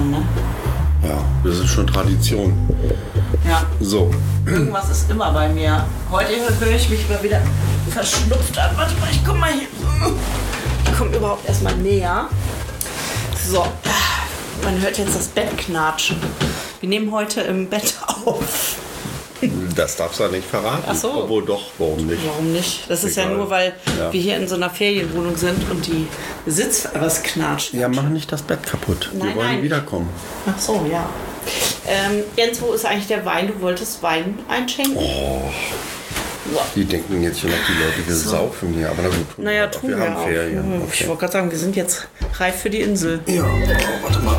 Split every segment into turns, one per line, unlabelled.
an, ne?
Ja, das ist schon Tradition.
Ja.
So.
Irgendwas ist immer bei mir. Heute höre ich mich mal wieder verschnupft an. Warte mal, ich komm mal hier. Ich komme überhaupt erstmal näher. So. Man hört jetzt das Bett knatschen. Wir nehmen heute im Bett auf.
Das darfst du ja nicht verraten.
Ach so.
Obwohl doch, warum nicht?
Warum nicht? Das ist ja
Egal.
nur, weil wir hier in so einer Ferienwohnung sind und die was knatscht.
Ja, mach nicht das Bett kaputt.
Nein,
Wir wollen
nein.
wiederkommen.
Ach so, ja. Jens, wo ist eigentlich der Wein? Du wolltest Wein einschenken?
Oh, die denken jetzt schon noch, die Leute, wir saufen hier. Aber na gut,
Naja, tun wir
haben
auch.
Ferien.
Ich
Okay.
wollte gerade sagen, wir sind jetzt reif für die Insel.
Ja, warte mal.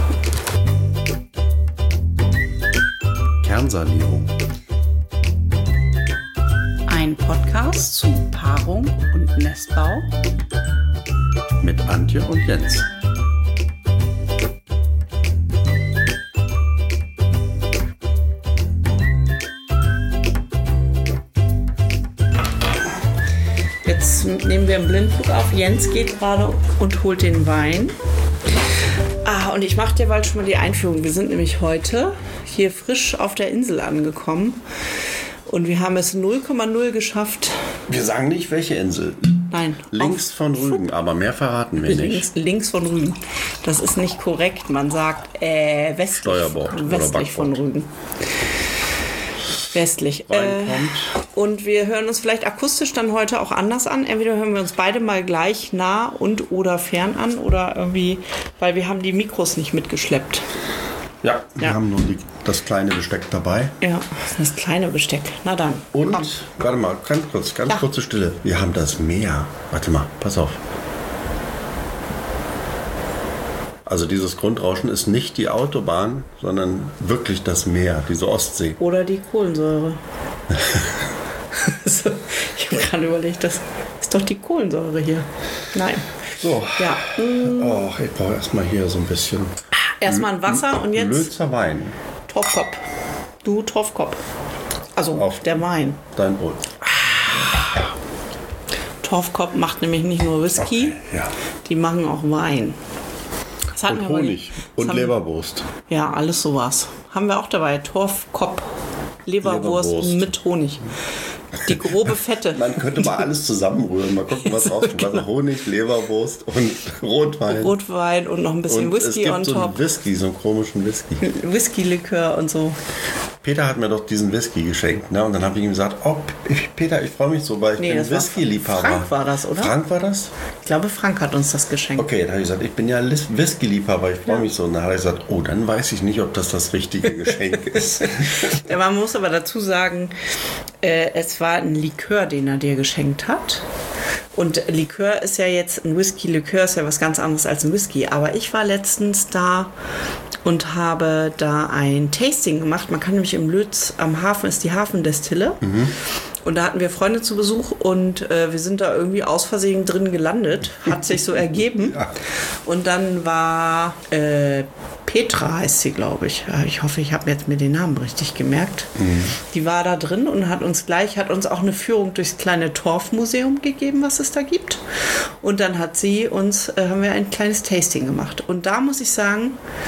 Kernsanierung.
Ein Podcast zu Paarung und Nestbau.
Mit Antje und Jens.
Jetzt nehmen wir einen Blindflug auf. Jens geht gerade und holt den Wein. Und ich mache dir bald schon mal die Einführung. Wir sind nämlich heute hier frisch auf der Insel angekommen. Und wir haben es 0,0 geschafft.
Wir sagen nicht, welche Insel.
Nein.
Links von Rügen, aber mehr verraten wir nicht.
Links von Rügen. Das ist nicht korrekt. Man sagt westlich,
Steuerbord oder
westlich von
Backbord.
Rügen. Westlich.
Reinkommt.
Und wir hören uns vielleicht akustisch dann heute auch anders an. Entweder hören wir uns beide mal gleich nah und oder fern an oder irgendwie, weil wir haben die Mikros nicht mitgeschleppt.
Ja, wir
Ja.
haben nur das kleine Besteck dabei.
Ja, das kleine Besteck. Na dann.
Und,
komm.
warte mal, ganz kurze Stille. Wir haben das Meer. Warte mal, pass auf. Also dieses Grundrauschen ist nicht die Autobahn, sondern wirklich das Meer, diese Ostsee.
Oder die Kohlensäure. So, ich habe gerade überlegt, das ist doch die Kohlensäure hier. Nein.
So,
Ja.
oh, ich brauche erstmal hier so ein bisschen
Erstmal ein Wasser und jetzt
Lötzer Wein.
Torfkopf. Du Torfkopf. Also
Auf.
der Wein.
Dein Brot.
Torfkopf macht nämlich nicht nur Whisky,
Okay, ja.
die machen auch Wein. Das hatten
Und
wir aber
Honig
nicht.
und
Das haben-
Leberwurst.
Ja, alles sowas. Haben wir auch dabei. Torfkopf, Leberwurst
Leberwurst.
mit Honig. Die grobe Fette.
Man könnte mal alles zusammenrühren. Mal gucken, was rauskommt.
Genau.
Also Honig, Leberwurst und Rotwein.
Rotwein und noch ein bisschen
und es
Whisky
gibt
on
so
top.
einen Whisky, so einen komischen Whisky.
Whisky-Likör und so.
Peter hat mir doch diesen Whisky geschenkt, ne? Und dann habe ich ihm gesagt, oh Peter, ich freue mich so, weil ich
Nee,
bin
das war
Whisky-Liebhaber.
Frank war das, oder?
Frank war das?
Ich glaube, Frank hat uns das geschenkt.
Okay, dann habe ich gesagt, ich bin ja Whisky-Liebhaber, ich freue mich so. Und dann hat er gesagt, oh, dann weiß ich nicht, ob das richtige Geschenk ist.
Ja, man muss aber dazu sagen, es war ein Likör, den er dir geschenkt hat. Und Likör ist ja jetzt, ein Whisky-Likör ist ja was ganz anderes als ein Whisky. Aber ich war letztens da und habe da ein Tasting gemacht. Man kann nämlich im Lötz am Hafen, ist die Hafendestille. Und da hatten wir Freunde zu Besuch und wir sind da irgendwie aus Versehen drin gelandet. Hat sich so ergeben.
Ja.
Und dann war Petra, heißt sie, glaube ich. Ich hoffe, ich habe jetzt mir den Namen richtig gemerkt. Die war da drin und hat uns auch eine Führung durchs kleine Torfmuseum gegeben, was es da gibt. Und dann haben wir ein kleines Tasting gemacht. Und da muss ich sagen,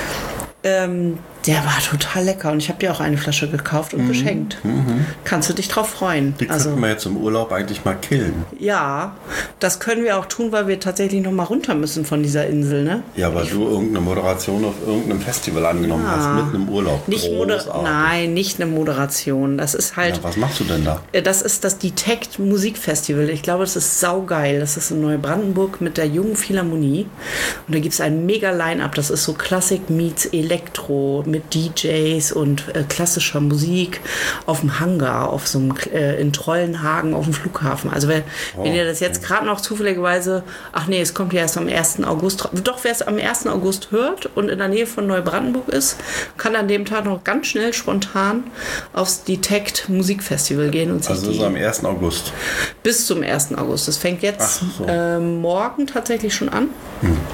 der war total lecker und ich habe dir auch eine Flasche gekauft und geschenkt. Kannst du dich drauf freuen?
Die könnten wir jetzt im Urlaub eigentlich mal killen.
Ja, das können wir auch tun, weil wir tatsächlich noch mal runter müssen von dieser Insel, ne?
Ja, weil du irgendeine Moderation auf irgendeinem Festival angenommen hast, mitten im Urlaub. Großartig.
Nein, nicht eine Moderation. Das ist halt,
Ja, was machst du denn da?
das ist das Detect Musikfestival. Ich glaube, das ist saugeil. Das ist in Neubrandenburg mit der Jungen Philharmonie. Und da gibt es ein mega Line-Up. Das ist so Klassik meets Elektro mit DJs und klassischer Musik auf dem Hangar, auf so einem, in Trollenhagen auf dem Flughafen. Also wenn ihr das jetzt gerade noch zufälligerweise, es kommt ja erst am 1. August, doch wer es am 1. August hört und in der Nähe von Neubrandenburg ist, kann an dem Tag noch ganz schnell spontan aufs Detect Musikfestival gehen und sich
Also das ist am 1. August.
bis zum 1. August. Das fängt jetzt
Ach so.
morgen tatsächlich schon an.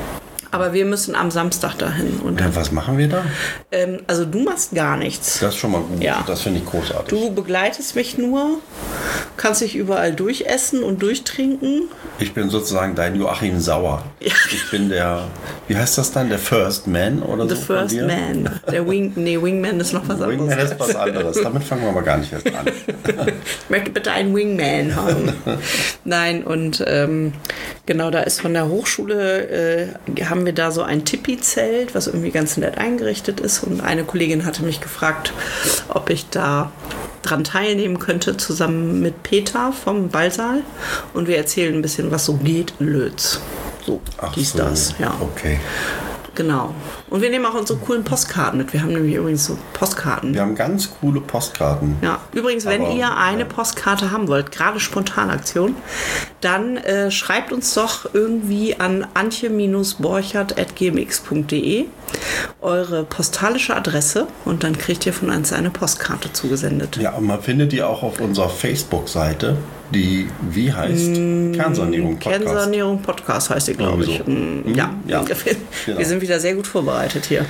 Aber wir müssen am Samstag dahin. Und
was machen wir da?
Also du machst gar nichts.
Das ist schon mal gut.
Ja.
Das finde ich großartig.
Du begleitest mich nur, kannst dich überall durchessen und durchtrinken.
Ich bin sozusagen dein Joachim Sauer.
Ja.
Ich bin der, wie heißt das dann, der First Man oder
The
so?
First Man. Der Wingman ist noch was anderes.
Wingman ist was anderes. Damit fangen wir aber gar nicht erst an.
Ich möchte bitte einen Wingman haben. Nein, und genau, da ist von der Hochschule, haben wir da so ein Tipi-Zelt, was irgendwie ganz nett eingerichtet ist. Und eine Kollegin hatte mich gefragt, ob ich da dran teilnehmen könnte, zusammen mit Peter vom Ballsaal. Und wir erzählen ein bisschen, was so geht in Lötz. So, das, ja.
Okay.
Genau. Und wir nehmen auch unsere coolen Postkarten mit. Wir haben nämlich übrigens so Postkarten.
Wir haben ganz coole Postkarten.
Ja, übrigens, wenn ihr eine Postkarte haben wollt, gerade Spontanaktion, dann schreibt uns doch irgendwie an antje-borchert@gmx.de eure postalische Adresse und dann kriegt ihr von uns eine Postkarte zugesendet.
Ja, und man findet die auch auf unserer Facebook-Seite, die, wie heißt? Kernsanierung Podcast.
Kernsanierung Podcast heißt die, glaube ich. Ja.
Genau.
Wir sind wieder sehr gut vorbereitet hier.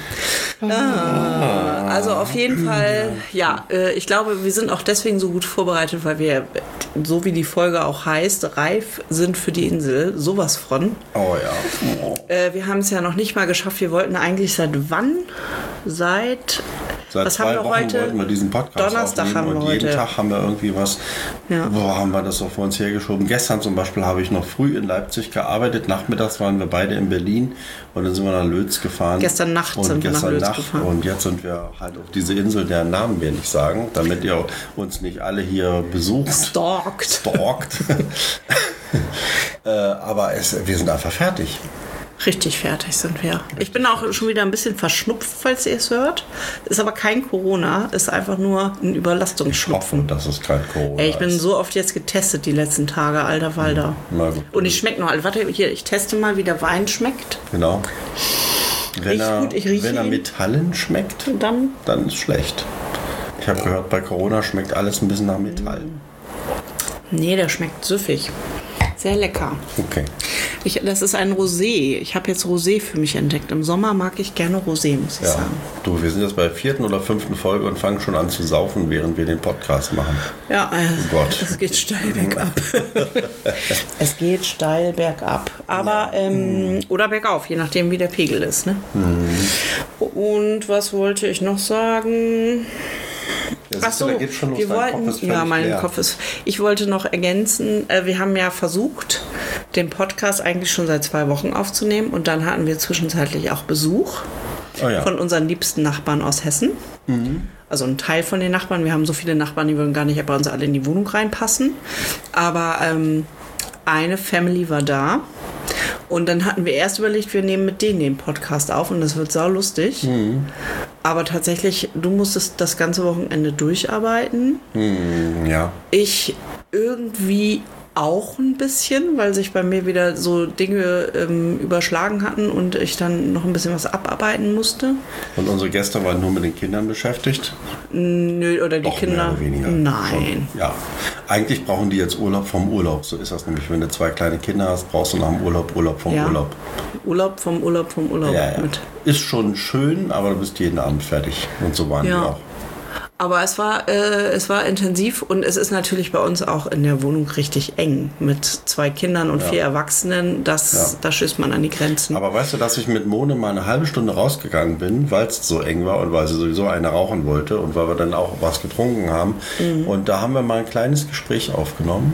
Also auf jeden Fall, ja, ich glaube, wir sind auch deswegen so gut vorbereitet, weil wir, so wie die Folge auch heißt, reif sind für die Insel. Sowas von.
Oh ja. Oh.
Wir haben es ja noch nicht mal geschafft. Wir wollten eigentlich seit wann? Seit was
2
haben wir
Wochen
heute?
wollten wir diesen Podcast
Donnerstag
aufnehmen
haben wir
und
heute.
jeden Tag haben wir irgendwie was,
Ja.
haben wir das so vor uns hergeschoben. Gestern zum Beispiel habe ich noch früh in Leipzig gearbeitet, nachmittags waren wir beide in Berlin und dann sind wir nach Lötz gefahren.
Gestern Nacht sind wir nach Lötz gefahren.
Und jetzt sind wir halt auf diese Insel, deren Namen wir nicht sagen, damit ihr uns nicht alle hier besucht.
Stalkt.
Aber wir sind einfach fertig.
Richtig fertig sind wir. Ich bin auch schon wieder ein bisschen verschnupft, falls ihr es hört. Ist aber kein Corona, ist einfach nur ein Überlastungsschnupfen.
Das ist kein Corona.
Ey, ich bin so oft jetzt getestet die letzten Tage, alter Walder.
Na gut.
Und ich schmecke noch. Warte, hier, ich teste mal, wie der Wein schmeckt.
Genau. Wenn er
ihn.
Metallen schmeckt,
Und dann?
dann ist schlecht. Ich habe gehört, bei Corona schmeckt alles ein bisschen nach Metall.
Nee, der schmeckt süffig. Sehr lecker.
Okay.
Das ist ein Rosé. Ich habe jetzt Rosé für mich entdeckt. Im Sommer mag ich gerne Rosé, muss ich sagen.
Du, wir sind jetzt bei der 4. oder 5. Folge und fangen schon an zu saufen, während wir den Podcast machen.
Ja,
Gott.
es geht steil bergab. Es geht steil bergab. Aber, oder bergauf, je nachdem, wie der Pegel ist. Ne? Und was wollte ich noch sagen? Achso, wir wollten, Kopf ist. Ich wollte noch ergänzen, wir haben ja versucht, den Podcast eigentlich schon seit 2 Wochen aufzunehmen und dann hatten wir zwischenzeitlich auch Besuch von unseren liebsten Nachbarn aus Hessen. Also ein Teil von den Nachbarn. Wir haben so viele Nachbarn, die würden gar nicht bei uns alle in die Wohnung reinpassen. Aber eine Family war da. Und dann hatten wir erst überlegt, wir nehmen mit denen den Podcast auf und das wird saulustig. Aber tatsächlich, du musstest das ganze Wochenende durcharbeiten.
Ja.
Ich irgendwie auch ein bisschen, weil sich bei mir wieder so Dinge überschlagen hatten und ich dann noch ein bisschen was abarbeiten musste.
Und unsere Gäste waren nur mit den Kindern beschäftigt?
Nö, oder die
Doch,
Kinder.
Mehr oder weniger.
Nein.
Schon. Ja. Eigentlich brauchen die jetzt Urlaub vom Urlaub. So ist das nämlich. Wenn du 2 kleine Kinder hast, brauchst du nach dem Urlaub vom Urlaub.
Urlaub vom Urlaub vom Urlaub.
Ja.
Mit.
Ist schon schön, aber du bist jeden Abend fertig. Und so waren wir auch.
Aber es war intensiv und es ist natürlich bei uns auch in der Wohnung richtig eng. Mit 2 Kindern und 4 Erwachsenen, da stößt man an die Grenzen.
Aber weißt du, dass ich mit Mone mal eine halbe Stunde rausgegangen bin, weil es so eng war und weil sie sowieso eine rauchen wollte und weil wir dann auch was getrunken haben. Und da haben wir mal ein kleines Gespräch aufgenommen.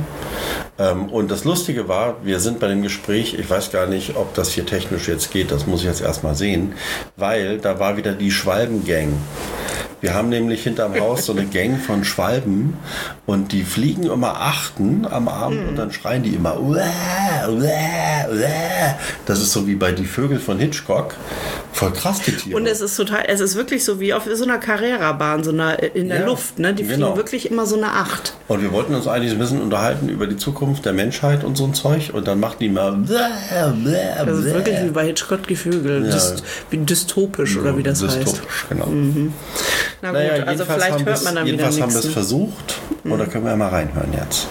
Und das Lustige war, wir sind bei dem Gespräch, ich weiß gar nicht, ob das hier technisch jetzt geht, das muss ich jetzt erstmal sehen, weil da war wieder die Schwalbengang. Wir haben nämlich hinterm Haus so eine Gang von Schwalben und die fliegen immer 8 am Abend und dann schreien die immer uah, uah, uah. Das ist so wie bei Die Vögel von Hitchcock. Voll krass, die Tiere.
Und es ist wirklich so wie auf so einer Carrera-Bahn, in der Luft, ne? Die fliegen wirklich immer so eine 8.
Und wir wollten uns eigentlich ein bisschen unterhalten über die Zukunft der Menschheit und so ein Zeug und dann macht die mal
das ist wirklich wie bei Hitchcock die Vögel. Wie dystopisch oder wie das heißt.
Dystopisch, genau.
Na gut, also vielleicht hört man dann wieder nichts.
Jedenfalls haben wir es versucht oder können wir ja mal reinhören jetzt.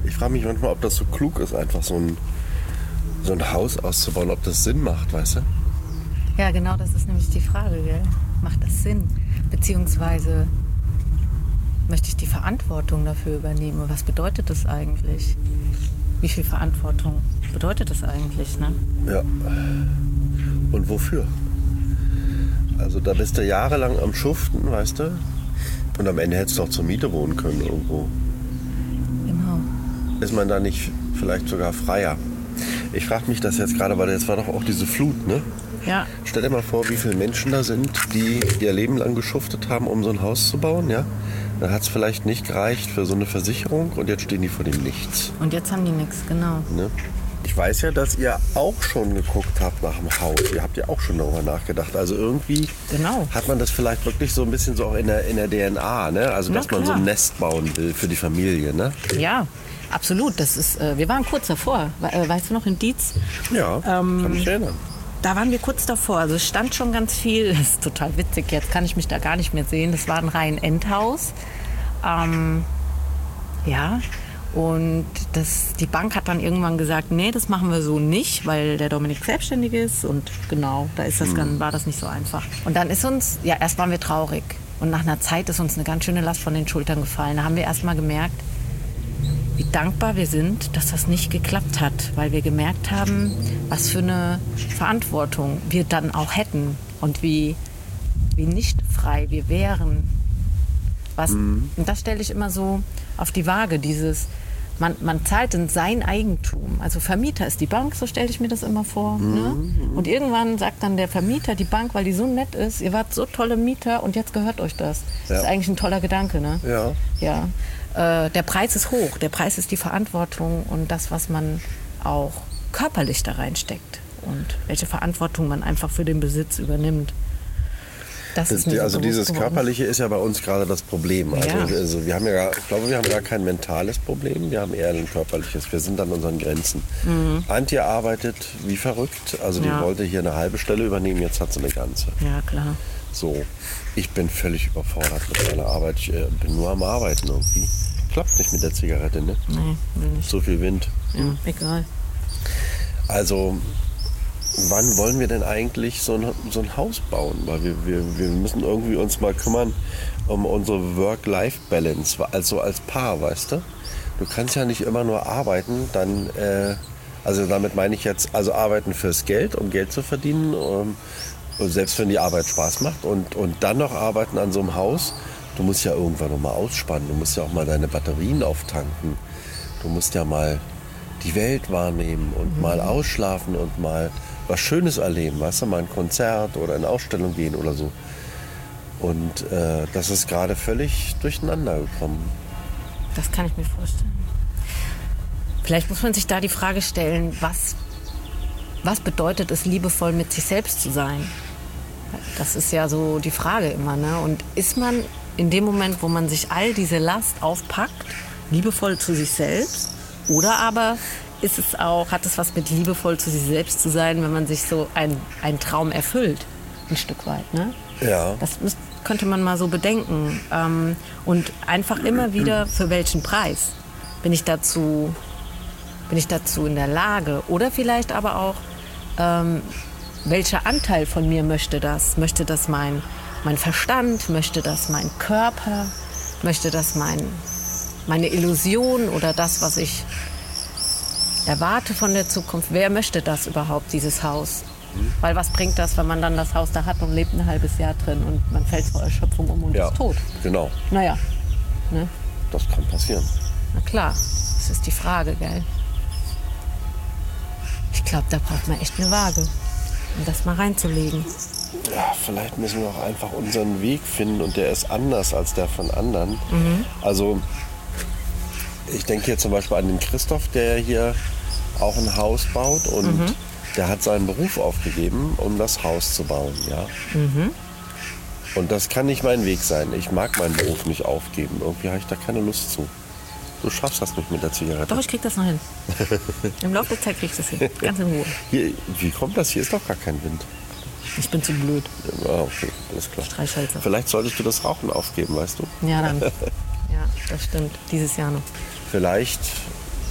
Ich frage mich manchmal, ob das so klug ist, einfach so ein Haus auszubauen, ob das Sinn macht, weißt du?
Ja, genau, das ist nämlich die Frage, gell? Macht das Sinn? Beziehungsweise möchte ich die Verantwortung dafür übernehmen? Und was bedeutet das eigentlich? Wie viel Verantwortung bedeutet das eigentlich, ne?
Ja. Und wofür? Also da bist du jahrelang am Schuften, weißt du? Und am Ende hättest du auch zur Miete wohnen können irgendwo.
Genau.
Ist man da nicht vielleicht sogar freier? Ich frage mich das jetzt gerade, weil jetzt war doch auch diese Flut, ne?
Ja.
Stell dir mal vor, wie viele Menschen da sind, die ihr Leben lang geschuftet haben, um so ein Haus zu bauen, ja? Dann hat es vielleicht nicht gereicht für so eine Versicherung und jetzt stehen die vor dem Nichts.
Und jetzt haben die nichts, genau.
Ne? Ich weiß ja, dass ihr auch schon geguckt habt nach dem Haus. Ihr habt ja auch schon darüber nachgedacht. Also irgendwie hat man das vielleicht wirklich so ein bisschen so auch in der DNA, ne? Also dass man so ein Nest bauen will für die Familie, ne?
Ja, absolut. Das ist, wir waren kurz davor. Weißt du noch, in Dietz?
Ja, kann mich erinnern.
Da waren wir kurz davor. Also es stand schon ganz viel. Das ist total witzig. Jetzt kann ich mich da gar nicht mehr sehen. Das war ein Reihen-Endhaus. Ja. Und die Bank hat dann irgendwann gesagt, nee, das machen wir so nicht, weil der Dominik selbstständig ist. Und genau, da ist war das nicht so einfach. Und dann ist uns, ja, erst waren wir traurig. Und nach einer Zeit ist uns eine ganz schöne Last von den Schultern gefallen. Da haben wir erst mal gemerkt, wie dankbar wir sind, dass das nicht geklappt hat. Weil wir gemerkt haben, was für eine Verantwortung wir dann auch hätten. Und wie nicht frei wir wären. Und das stelle ich immer so auf die Waage, man zahlt in sein Eigentum. Also Vermieter ist die Bank, so stelle ich mir das immer vor. Ne? Und irgendwann sagt dann der Vermieter, die Bank, weil die so nett ist, ihr wart so tolle Mieter und jetzt gehört euch das. Das ist eigentlich ein toller Gedanke, ne? Ja. Der Preis ist hoch, der Preis ist die Verantwortung und das, was man auch körperlich da reinsteckt und welche Verantwortung man einfach für den Besitz übernimmt.
Also dieses Körperliche ist ja bei uns gerade das Problem. Also ich glaube, wir haben gar kein mentales Problem, wir haben eher ein körperliches. Wir sind an unseren Grenzen. Antje arbeitet wie verrückt. Also die wollte hier eine halbe Stelle übernehmen, jetzt hat sie eine ganze.
Ja, klar.
So, ich bin völlig überfordert mit meiner Arbeit. Ich bin nur am Arbeiten irgendwie. Klappt nicht mit der Zigarette, ne?
Nee, will nicht.
So viel Wind.
Ja, egal.
Also wann wollen wir denn eigentlich so ein Haus bauen? Weil wir müssen irgendwie uns mal kümmern um unsere Work-Life-Balance, also als Paar, weißt du? Du kannst ja nicht immer nur arbeiten, dann, also damit meine ich jetzt, also arbeiten fürs Geld, um Geld zu verdienen, selbst wenn die Arbeit Spaß macht und dann noch arbeiten an so einem Haus. Du musst ja irgendwann noch mal ausspannen, du musst ja auch mal deine Batterien auftanken, du musst ja mal die Welt wahrnehmen und mal ausschlafen und mal was Schönes erleben, weißt du, mal ein Konzert oder eine Ausstellung gehen oder so. Und das ist gerade völlig durcheinander gekommen.
Das kann ich mir vorstellen. Vielleicht muss man sich da die Frage stellen, was bedeutet es, liebevoll mit sich selbst zu sein? Das ist ja so die Frage immer, ne? Und ist man in dem Moment, wo man sich all diese Last aufpackt, liebevoll zu sich selbst? Oder aber hat es was mit liebevoll zu sich selbst zu sein, wenn man sich so einen Traum erfüllt, ein Stück weit, ne?
Ja.
Das könnte man mal so bedenken. Und einfach immer wieder, für welchen Preis bin ich dazu in der Lage? Oder vielleicht aber auch, welcher Anteil von mir möchte das? Möchte das mein Verstand? Möchte das mein Körper? Möchte das meine Illusion oder das, was ich erwarte von der Zukunft? Wer möchte das überhaupt, dieses Haus? Weil was bringt das, wenn man dann das Haus da hat und lebt ein halbes Jahr drin und man fällt vor Erschöpfung um und ist tot?
Genau.
Naja. Ne?
Das kann passieren.
Na klar, das ist die Frage, gell? Ich glaube, da braucht man echt eine Waage, um das mal reinzulegen.
Ja, vielleicht müssen wir auch einfach unseren Weg finden und der ist anders als der von anderen. Also ich denke hier zum Beispiel an den Christoph, der hier auch ein Haus baut und der hat seinen Beruf aufgegeben, um das Haus zu bauen. Ja? Und das kann nicht mein Weg sein. Ich mag meinen Beruf nicht aufgeben. Irgendwie habe ich da keine Lust zu. Du schaffst das nicht mit der Zigarette.
Doch, ich krieg das noch hin. Im Laufe der Zeit krieg ich das hin. Ganz in Ruhe.
Hier, wie kommt das? Hier ist doch gar kein Wind.
Ich bin zu blöd.
Ja, okay, alles klar.
Streichhölzer.
Vielleicht solltest du das Rauchen aufgeben, weißt du?
Ja, dann. Ja, das stimmt. Dieses Jahr noch.
Vielleicht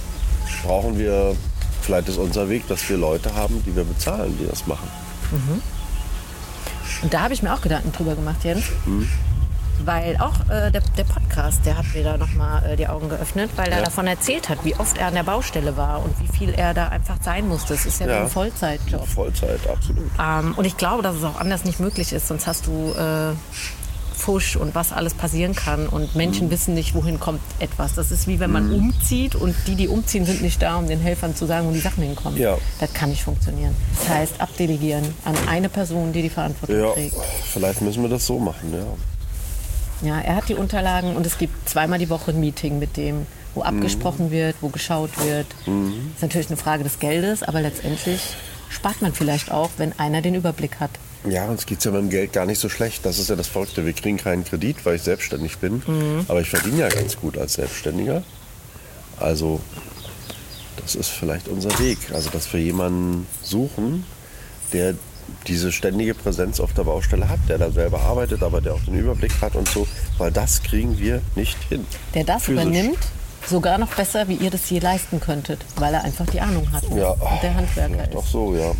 brauchen wir, vielleicht ist unser Weg, dass wir Leute haben, die wir bezahlen, die das machen.
Und da habe ich mir auch Gedanken drüber gemacht, Jens. Weil auch der Podcast, der hat mir da nochmal die Augen geöffnet, weil er davon erzählt hat, wie oft er an der Baustelle war und wie viel er da einfach sein musste. Das ist ja wie ein Vollzeitjob.
Vollzeit, absolut.
Und ich glaube, dass es auch anders nicht möglich ist, sonst hast du Fusch und was alles passieren kann und Menschen wissen nicht, wohin kommt etwas. Das ist wie wenn man umzieht und die umziehen, sind nicht da, um den Helfern zu sagen, wo die Sachen hinkommen.
Ja.
Das kann nicht funktionieren. Das heißt, abdelegieren an eine Person, die Verantwortung trägt.
Vielleicht müssen wir das so machen, ja.
Ja, er hat die Unterlagen und es gibt zweimal die Woche ein Meeting mit dem, wo abgesprochen wird, wo geschaut wird. Das ist natürlich eine Frage des Geldes, aber letztendlich spart man vielleicht auch, wenn einer den Überblick hat.
Ja, uns geht es ja mit dem Geld gar nicht so schlecht. Das ist ja das Verrückte. Wir kriegen keinen Kredit, weil ich selbstständig bin. Aber ich verdiene ja ganz gut als Selbstständiger. Also das ist vielleicht unser Weg. Also dass wir jemanden suchen, der diese ständige Präsenz auf der Baustelle hat, der da selber arbeitet, aber der auch den Überblick hat und so. Weil das kriegen wir nicht hin. Der
das übernimmt, sogar noch besser, wie ihr das je leisten könntet. Weil er einfach die Ahnung hat.
Ja,
und der Handwerker ist.
Doch so, ja.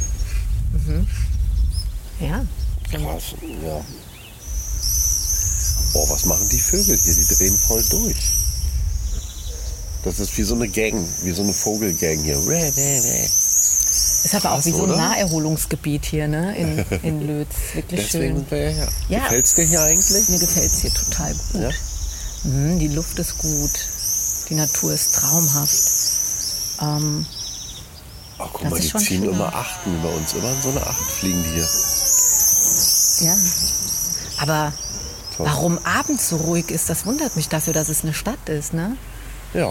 Ja.
Krass, ja. Boah, was machen die Vögel hier? Die drehen voll durch. Das ist wie so eine Gang, wie so eine Vogelgang hier.
Ist aber auch wie so ein Naherholungsgebiet hier, ne? In Lötz. Wirklich
deswegen
schön.
Ja. Gefällt's dir hier eigentlich?
Mir gefällt es hier total gut.
Ja?
Die Luft ist gut. Die Natur ist traumhaft.
Ach, guck mal, die ziehen immer Achten über uns. Immer in so eine Acht fliegen die hier.
Ja. Aber warum abends so ruhig ist, das wundert mich dafür, dass es eine Stadt ist, ne?
Ja.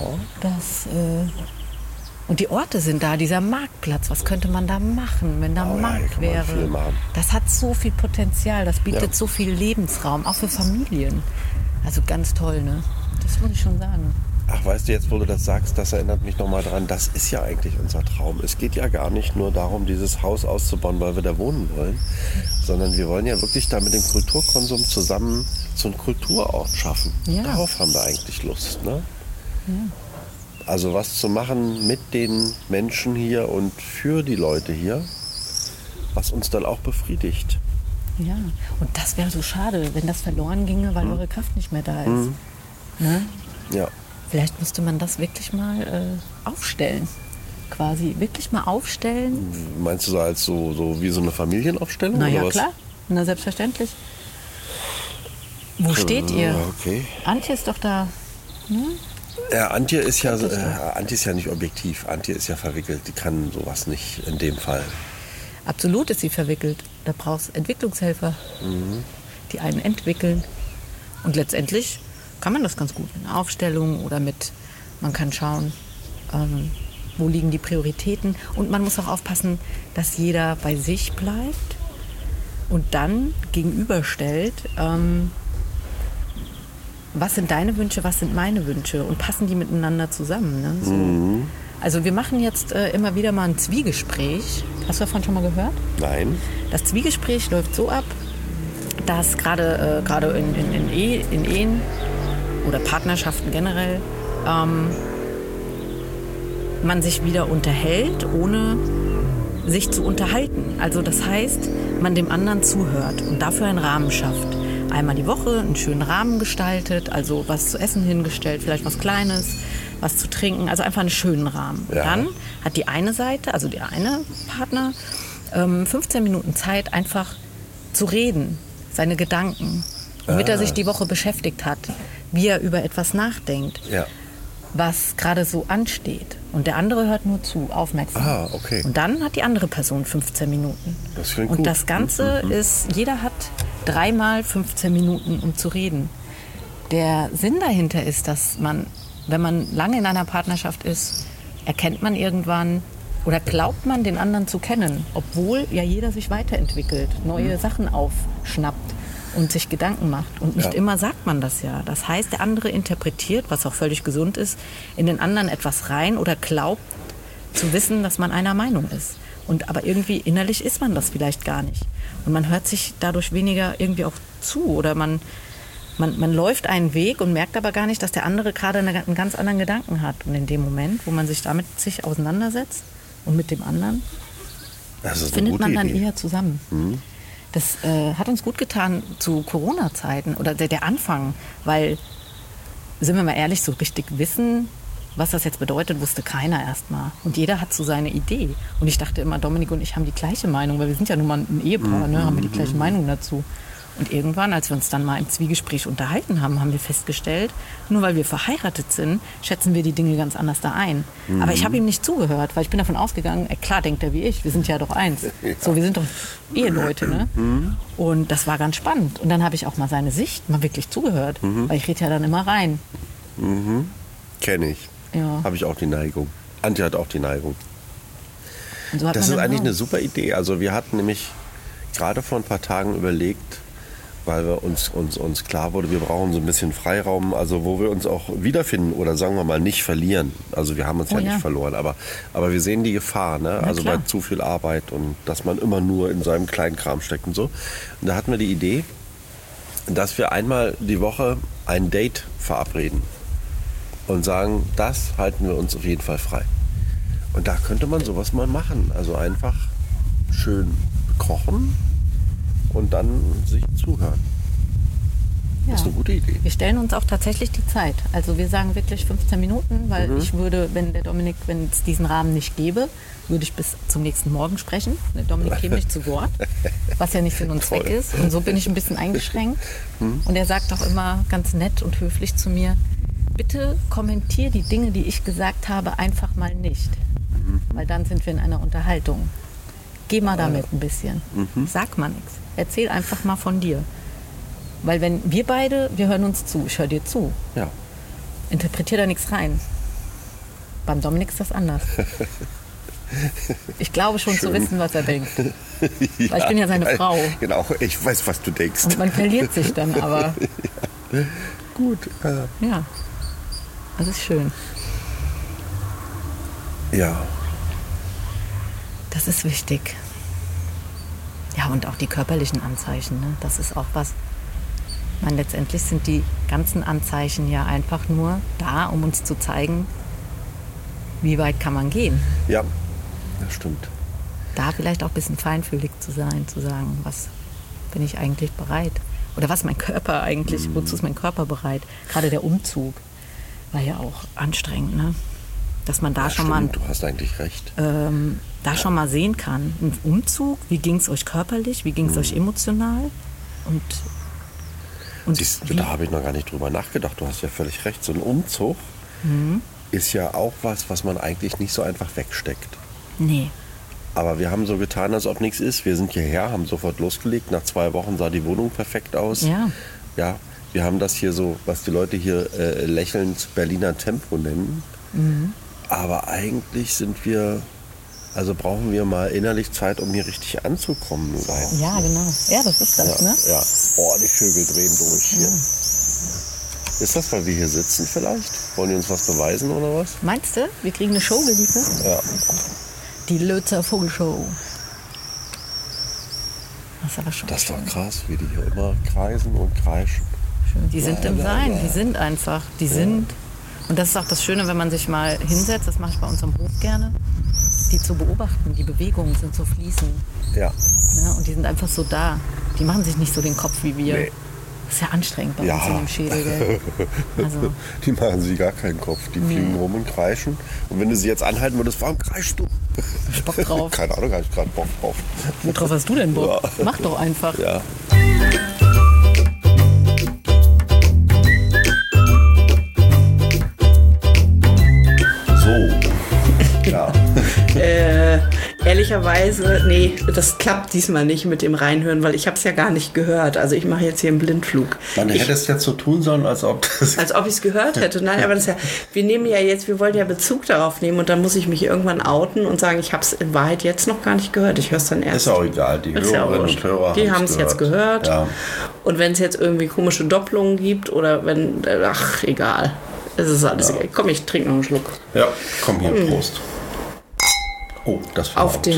Und die Orte sind da, dieser Marktplatz. Was könnte man da machen, wenn da Markt wäre? Das hat so viel Potenzial, das bietet so viel Lebensraum, auch für Familien. Also ganz toll, ne? Das muss ich schon sagen.
Ach, weißt du, jetzt, wo du das sagst, das erinnert mich nochmal dran, das ist ja eigentlich unser Traum. Es geht ja gar nicht nur darum, dieses Haus auszubauen, weil wir da wohnen wollen, sondern wir wollen ja wirklich da mit dem Kulturkonsum zusammen so einen Kulturort schaffen. Ja. Darauf haben wir eigentlich Lust, ne? Ja. Also was zu machen mit den Menschen hier und für die Leute hier, was uns dann auch befriedigt.
Ja, und das wäre so schade, wenn das verloren ginge, weil eure Kraft nicht mehr da ist. Ne?
Ja.
Vielleicht müsste man das wirklich mal aufstellen. Quasi wirklich mal aufstellen.
Meinst du so als so wie so eine Familienaufstellung?
Na ja,
oder was?
Klar. Na, selbstverständlich. Wo steht ihr?
Okay.
Antje ist doch da. Ne?
Ja, Antje ist ja nicht objektiv. Antje ist ja verwickelt. Die kann sowas nicht in dem Fall.
Absolut ist sie verwickelt. Da brauchst du Entwicklungshelfer, die einen entwickeln. Und letztendlich kann man das ganz gut mit einer Aufstellung oder man kann schauen, wo liegen die Prioritäten. Und man muss auch aufpassen, dass jeder bei sich bleibt und dann gegenüberstellt, was sind deine Wünsche, was sind meine Wünsche und passen die miteinander zusammen. Ne? So. Also wir machen jetzt immer wieder mal ein Zwiegespräch. Hast du davon schon mal gehört?
Nein.
Das Zwiegespräch läuft so ab, dass gerade in Ehen oder Partnerschaften generell man sich wieder unterhält, ohne sich zu unterhalten. Also das heißt, man dem anderen zuhört und dafür einen Rahmen schafft. Einmal die Woche einen schönen Rahmen gestaltet, also was zu essen hingestellt, vielleicht was Kleines, was zu trinken, also einfach einen schönen Rahmen. Ja. Dann hat die eine Seite, also der eine Partner, 15 Minuten Zeit, einfach zu reden, seine Gedanken, womit er sich die Woche beschäftigt hat, wie er über etwas nachdenkt, was gerade so ansteht. Und der andere hört nur zu, aufmerksam.
Okay.
Und dann hat die andere Person 15 Minuten.
Das klingt
gut. Und
gut.
das Ganze ist, jeder hat 3-mal 15 Minuten, um zu reden. Der Sinn dahinter ist, dass man, wenn man lange in einer Partnerschaft ist, erkennt man irgendwann oder glaubt man, den anderen zu kennen, obwohl ja jeder sich weiterentwickelt, neue Sachen aufschnappt und sich Gedanken macht. Und nicht immer sagt man das ja. Das heißt, der andere interpretiert, was auch völlig gesund ist, in den anderen etwas rein oder glaubt zu wissen, dass man einer Meinung ist. Aber irgendwie innerlich ist man das vielleicht gar nicht. Und man hört sich dadurch weniger irgendwie auch zu oder man Man läuft einen Weg und merkt aber gar nicht, dass der andere gerade einen ganz anderen Gedanken hat. Und in dem Moment, wo man sich damit auseinandersetzt und mit dem anderen, findet man dann eher zusammen. Das hat uns gut getan zu Corona-Zeiten oder der Anfang, weil, sind wir mal ehrlich, so richtig wissen, was das jetzt bedeutet, wusste keiner erstmal. Und jeder hat so seine Idee. Und ich dachte immer, Dominik und ich haben die gleiche Meinung, weil wir sind ja nun mal ein Ehepaar, ne? Haben wir die gleiche Meinung dazu. Und irgendwann, als wir uns dann mal im Zwiegespräch unterhalten haben, haben wir festgestellt, nur weil wir verheiratet sind, schätzen wir die Dinge ganz anders da ein. Aber ich habe ihm nicht zugehört, weil ich bin davon ausgegangen, klar denkt er wie ich, wir sind ja doch eins. Ja. So, wir sind doch Eheleute, ne? Und das war ganz spannend. Und dann habe ich auch mal seine Sicht mal wirklich zugehört, weil ich rede ja dann immer rein.
Kenne ich.
Ja.
Habe ich auch die Neigung. Antje hat auch die Neigung.
Und so hat
Das
man
ist
dann
eigentlich
auch
eine super Idee. Also wir hatten nämlich gerade vor ein paar Tagen überlegt, weil wir uns klar wurde, wir brauchen so ein bisschen Freiraum, also wo wir uns auch wiederfinden oder sagen wir mal nicht verlieren. Also wir haben uns nicht verloren, aber wir sehen die Gefahr, ne? Also bei zu viel Arbeit und dass man immer nur in seinem kleinen Kram steckt und so. Und da hatten wir die Idee, dass wir einmal die Woche ein Date verabreden und sagen, das halten wir uns auf jeden Fall frei. Und da könnte man sowas mal machen. Also einfach schön kochen und dann sich zuhören.
Ja.
Das ist eine gute Idee.
Wir stellen uns auch tatsächlich die Zeit. Also wir sagen wirklich 15 Minuten, weil ich würde, wenn es diesen Rahmen nicht gäbe, würde ich bis zum nächsten Morgen sprechen. Der Dominik käme nicht zu Wort, was ja nicht Sinn und Zweck ist. Und so bin ich ein bisschen eingeschränkt. Und er sagt auch immer ganz nett und höflich zu mir, bitte kommentier die Dinge, die ich gesagt habe, einfach mal nicht. Weil dann sind wir in einer Unterhaltung. Geh mal damit ein bisschen. Sag mal nichts. Erzähl einfach mal von dir. Weil wenn wir beide, wir hören uns zu, ich höre dir zu.
Ja.
Interpretier da nichts rein. Beim Dominik ist das anders. Ich glaube schon zu wissen, was er denkt. Weil ich bin ja seine Frau.
Genau, ich weiß, was du denkst.
Und man verliert sich dann aber.
Gut.
Ja, das ist schön.
Ja.
Das ist wichtig. Ja, und auch die körperlichen Anzeichen, ne? Das ist auch was. Ich meine, letztendlich sind die ganzen Anzeichen ja einfach nur da, um uns zu zeigen, wie weit kann man gehen.
Ja, das stimmt.
Da vielleicht auch ein bisschen feinfühlig zu sein, zu sagen, was bin ich eigentlich bereit? Oder was ist mein Körper eigentlich, wozu ist mein Körper bereit? Gerade der Umzug war ja auch anstrengend, ne? Dass man da schon mal...
Du hast eigentlich recht.
Schon mal sehen kann, ein Umzug, wie ging es euch körperlich, wie ging es euch emotional und
Siehst du, da habe ich noch gar nicht drüber nachgedacht. Du hast ja völlig recht. So ein Umzug ist ja auch was man eigentlich nicht so einfach wegsteckt.
Nee.
Aber wir haben so getan, als ob nichts ist. Wir sind hierher, haben sofort losgelegt. Nach 2 Wochen sah die Wohnung perfekt aus.
Ja.
Ja, wir haben das hier so, was die Leute hier lächelnd Berliner Tempo nennen. Aber eigentlich brauchen wir mal innerlich Zeit, um hier richtig anzukommen.
Ja, genau. Ja, das ist das, ne?
Ja. Oh, die Vögel drehen durch hier. Ja. Ist das, weil wir hier sitzen vielleicht? Wollen die uns was beweisen oder was?
Meinst du, wir kriegen eine Show geliefert?
Ja.
Die Lötzer Vogelshow. Das ist aber schon
Das war
schön.
Krass, wie die hier immer kreisen und kreischen.
Schön. Die sind im Sein, die sind einfach, sind. Und das ist auch das Schöne, wenn man sich mal hinsetzt, das mache ich bei uns am Hof gerne, die zu beobachten, die Bewegungen sind so fließend.
Ja.
Ne? Und die sind einfach so da. Die machen sich nicht so den Kopf wie wir. Nee. Das ist ja anstrengend bei uns in dem Schädel. Gell? Also.
Die machen sich gar keinen Kopf. Die fliegen rum und kreischen. Und wenn du sie jetzt anhalten würdest, warum kreischst du?
Hab ich Bock drauf.
Keine Ahnung, habe ich gerade Bock drauf.
Worauf hast du denn Bock? Ja. Mach doch einfach.
Ja. Ja.
Ehrlicherweise, nee, das klappt diesmal nicht mit dem Reinhören, weil ich habe es ja gar nicht gehört. Also ich mache jetzt hier einen Blindflug.
Man hätte es jetzt so tun sollen, als ob
ich es gehört hätte. Nein, aber das ist ja, wir wollen ja Bezug darauf nehmen und dann muss ich mich irgendwann outen und sagen, ich habe es in Wahrheit jetzt noch gar nicht gehört. Ich höre es dann erst.
Ist auch egal, die Hörerinnen und Hörer
die haben es jetzt gehört.
Ja.
Und wenn es jetzt irgendwie komische Doppelungen gibt oder wenn, ach, egal. Es ist alles egal. Komm, ich trinke noch einen Schluck.
Ja, komm hier, Prost. Oh, das war
auf laut.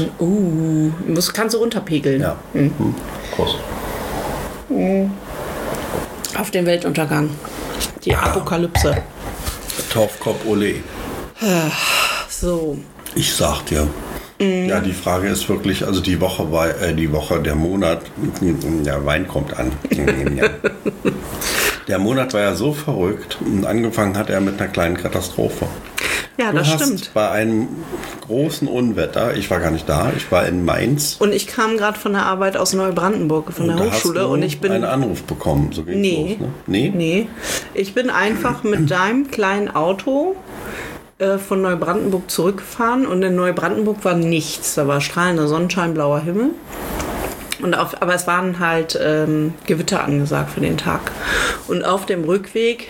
Kannst du runterpegeln.
Ja. Prost.
Auf den Weltuntergang. Die Apokalypse.
Torfkopf Ole.
So.
Ich sag dir. Ja, die Frage ist wirklich, also die Woche, der Monat, der Wein kommt an. Ja. Der Monat war ja so verrückt und angefangen hat er mit einer kleinen Katastrophe.
Ja, das stimmt.
Bei einem großen Unwetter, ich war gar nicht da, ich war in Mainz.
Und ich kam gerade von der Arbeit aus Neubrandenburg, von der Hochschule.
Hast du
und ich bin
einen Anruf bekommen, so ging's los, ne?
Nee. Ich bin einfach mit deinem kleinen Auto von Neubrandenburg zurückgefahren und in Neubrandenburg war nichts. Da war strahlender Sonnenschein, blauer Himmel. Aber es waren halt Gewitter angesagt für den Tag. Und auf dem Rückweg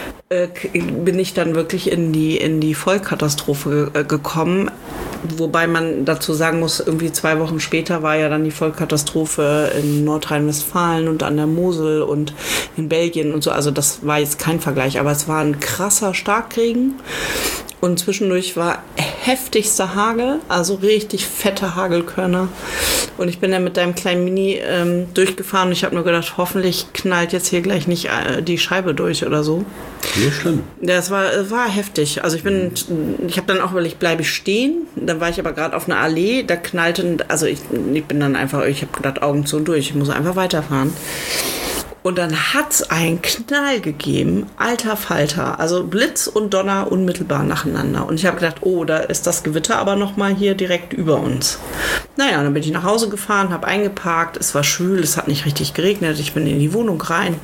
bin ich dann wirklich in die Vollkatastrophe gekommen. Wobei man dazu sagen muss, irgendwie 2 Wochen später war ja dann die Vollkatastrophe in Nordrhein-Westfalen und an der Mosel und in Belgien und so. Also das war jetzt kein Vergleich, aber es war ein krasser Starkregen. Und zwischendurch war heftigster Hagel, also richtig fette Hagelkörner. Und ich bin dann mit deinem kleinen Mini durchgefahren und ich habe nur gedacht, hoffentlich knallt jetzt hier gleich nicht die Scheibe durch oder so.
So schlimm.
Ja, es war heftig. Also ich habe dann auch überlegt, bleibe ich stehen? Dann war ich aber gerade auf einer Allee, da knallte, also ich bin dann einfach, ich habe gedacht, Augen zu und durch, ich muss einfach weiterfahren. Und dann hat's einen Knall gegeben, alter Falter, also Blitz und Donner unmittelbar nacheinander. Und ich habe gedacht, oh, da ist das Gewitter aber noch mal hier direkt über uns. Naja, dann bin ich nach Hause gefahren, habe eingeparkt, es war schwül, es hat nicht richtig geregnet, ich bin in die Wohnung rein.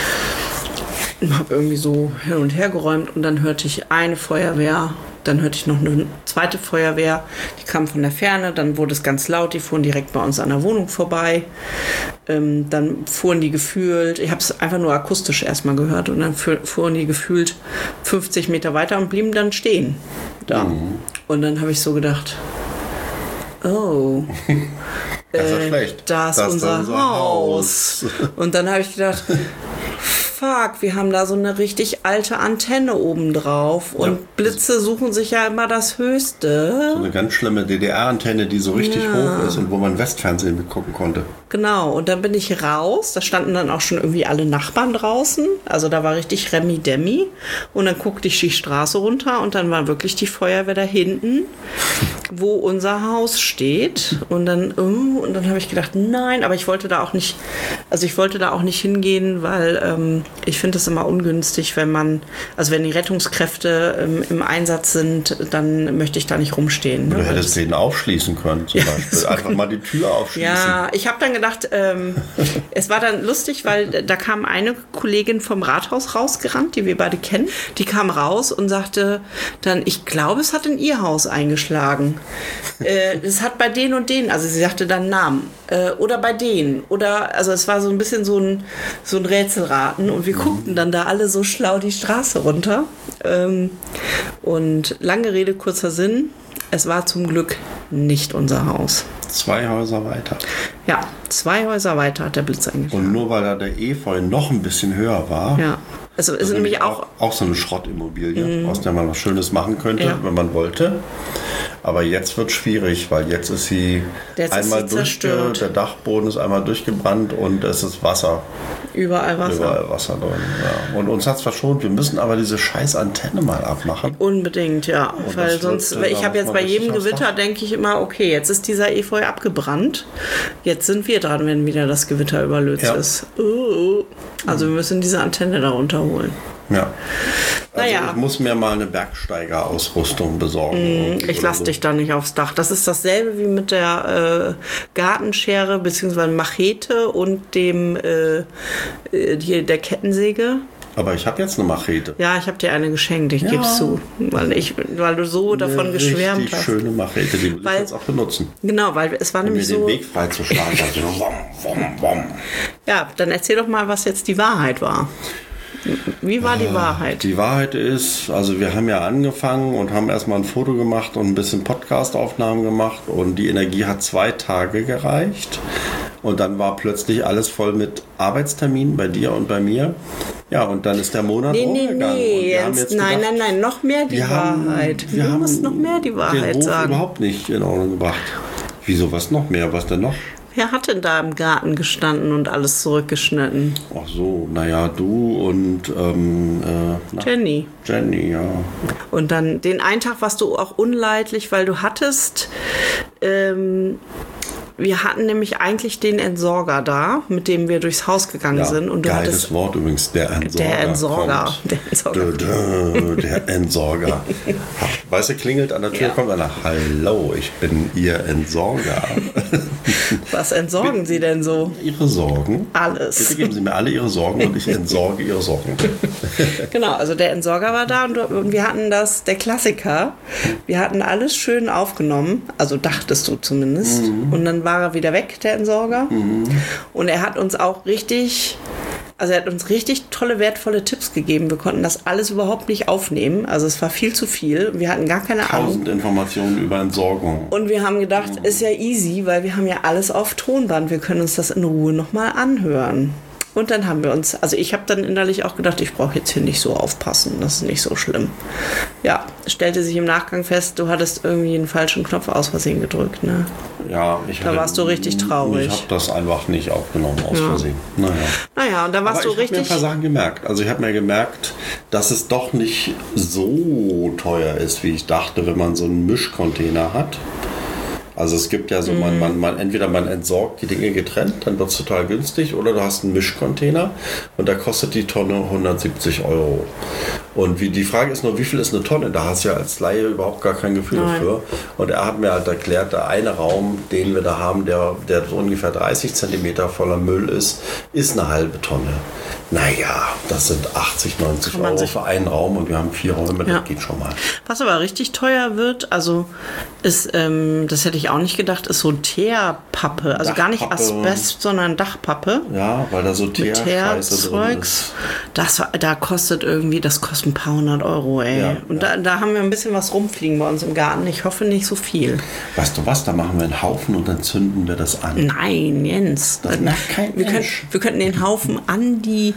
Habe irgendwie so hin und her geräumt und dann hörte ich eine Feuerwehr, dann hörte ich noch eine zweite Feuerwehr, die kam von der Ferne, dann wurde es ganz laut, die fuhren direkt bei uns an der Wohnung vorbei, dann fuhren die gefühlt, ich habe es einfach nur akustisch erstmal gehört und dann fuhren die gefühlt 50 Meter weiter und blieben dann stehen da. Und dann habe ich so gedacht, oh,
das ist schlecht.
Das ist unser Haus. Und dann habe ich gedacht, fuck, wir haben da so eine richtig alte Antenne oben drauf und Blitze suchen sich ja immer das Höchste.
So eine ganz schlimme DDR-Antenne, die so richtig hoch ist und wo man Westfernsehen mitgucken konnte.
Genau, und dann bin ich raus, da standen dann auch schon irgendwie alle Nachbarn draußen, also da war richtig Remi-Demi und dann guckte ich die Straße runter und dann war wirklich die Feuerwehr da hinten, wo unser Haus steht und dann habe ich gedacht, nein, aber ich wollte da auch nicht hingehen, weil ich finde es immer ungünstig, wenn die Rettungskräfte im Einsatz sind, dann möchte ich da nicht rumstehen. Ne?
Du hättest den aufschließen können zum Beispiel, einfach mal die Tür aufschließen.
Ja, ich habe dann gedacht, es war dann lustig, weil da kam eine Kollegin vom Rathaus rausgerannt, die wir beide kennen. Die kam raus und sagte dann, ich glaube, es hat in ihr Haus eingeschlagen. Es hat bei den und denen, also sie sagte dann Namen, oder bei denen. Oder, also es war so ein bisschen so ein Rätselraten und wir guckten dann da alle so schlau die Straße runter. Und lange Rede, kurzer Sinn, es war zum Glück nicht unser Haus.
2 Häuser weiter.
Ja, 2 Häuser weiter hat der Blitz eingeschlagen.
Und nur weil da der Efeu noch ein bisschen höher war.
Ja. Also ist nämlich auch
so eine Schrottimmobilie, aus der man was Schönes machen könnte, wenn man wollte. Aber jetzt wird es schwierig, weil jetzt ist sie einmal zerstört. Der Dachboden ist einmal durchgebrannt und es ist Wasser.
Überall Wasser.
Überall Wasser drin, ja. Und uns hat es verschont. Wir müssen aber diese scheiß Antenne mal abmachen.
Unbedingt, ja. Und weil sonst, ich habe jetzt bei jedem Gewitter, denke ich immer, okay, jetzt ist dieser Efeu abgebrannt. Jetzt sind wir dran, wenn wieder das Gewitter überlöst ist. Also wir müssen diese Antenne da runterholen.
Ja. Also ich muss mir mal eine Bergsteigerausrüstung besorgen.
Ich lasse dich da nicht aufs Dach. Das ist dasselbe wie mit der Gartenschere bzw. Machete und der Kettensäge.
Aber ich habe jetzt eine Machete.
Ja, ich habe dir eine geschenkt, ich gebe es zu. Weil du so davon geschwärmt hast.
Eine schöne Machete, die will ich jetzt auch benutzen.
Genau, weil es war nämlich so...
den Weg freizuschlagen.
Ja, dann erzähl doch mal, was jetzt die Wahrheit war. Wie war die Wahrheit?
Die Wahrheit ist, also wir haben ja angefangen und haben erstmal ein Foto gemacht und ein bisschen Podcast-Aufnahmen gemacht und die Energie hat 2 Tage gereicht und dann war plötzlich alles voll mit Arbeitsterminen bei dir und bei mir. Ja, und dann ist der Monat rumgegangen.
Nein, noch mehr die Wahrheit. Du musst noch mehr die Wahrheit
den Ruf
sagen.
Überhaupt nicht in Ordnung gebracht. Wieso, was noch mehr? Was denn noch?
Wer hat denn da im Garten gestanden und alles zurückgeschnitten?
Ach so, naja, du und
Jenny.
Jenny, ja.
Und dann den einen Tag warst du auch unleidlich, weil du hattest... wir hatten nämlich eigentlich den Entsorger da, mit dem wir durchs Haus gegangen sind. Und du
geiles
hattest
Wort übrigens, der Entsorger.
Der Entsorger.
Der Entsorger. Weißt du, klingelt an der Tür, kommt einer, hallo, ich bin Ihr Entsorger.
Was entsorgen Sie denn so?
Ihre Sorgen.
Alles.
Bitte geben Sie mir alle Ihre Sorgen und ich entsorge Ihre Sorgen.
Genau, also der Entsorger war da und wir hatten der Klassiker, wir hatten alles schön aufgenommen, also dachtest du zumindest. Und dann war er wieder weg, der Entsorger. Und er hat uns auch richtig tolle, wertvolle Tipps gegeben. Wir konnten das alles überhaupt nicht aufnehmen. Also es war viel zu viel. Wir hatten gar keine Ahnung.
1000 Informationen über Entsorgung.
Und wir haben gedacht, ist ja easy, weil wir haben ja alles auf Tonband. Wir können uns das in Ruhe nochmal anhören. Und dann haben wir uns, also ich habe dann innerlich auch gedacht, ich brauche jetzt hier nicht so aufpassen, das ist nicht so schlimm. Ja, stellte sich im Nachgang fest, du hattest irgendwie einen falschen Knopf aus Versehen gedrückt, ne?
Ja,
da warst du richtig traurig.
Ich habe das einfach nicht aufgenommen aus Versehen.
Naja, und da warst du richtig...
Ich habe mir ein paar Sachen gemerkt. Also ich habe mir gemerkt, dass es doch nicht so teuer ist, wie ich dachte, wenn man so einen Mischcontainer hat. Also es gibt ja so, entweder man entsorgt die Dinge getrennt, dann wird es total günstig, oder du hast einen Mischcontainer und da kostet die Tonne 170 €. Und die Frage ist nur, wie viel ist eine Tonne? Da hast du ja als Laie überhaupt gar kein Gefühl dafür. Und er hat mir halt erklärt, der eine Raum, den wir da haben, der so ungefähr 30 Zentimeter voller Müll ist eine halbe Tonne. Naja, das sind 80, 90 € für einen Raum und wir haben 4 Räume, das geht schon mal.
Was aber richtig teuer wird, also ist, das hätte ich auch nicht gedacht, ist so Teerpappe. Also gar nicht Asbest, sondern Dachpappe.
Ja, weil da so Teerscheiße drin ist.
Da kostet irgendwie, das kostet ein paar 100 €, ey. Ja, und da haben wir ein bisschen was rumfliegen bei uns im Garten. Ich hoffe nicht so viel.
Weißt du was, da machen wir einen Haufen und dann zünden wir das an.
Nein, Jens.
Das macht kein Mensch.
Wir könnten den Haufen an die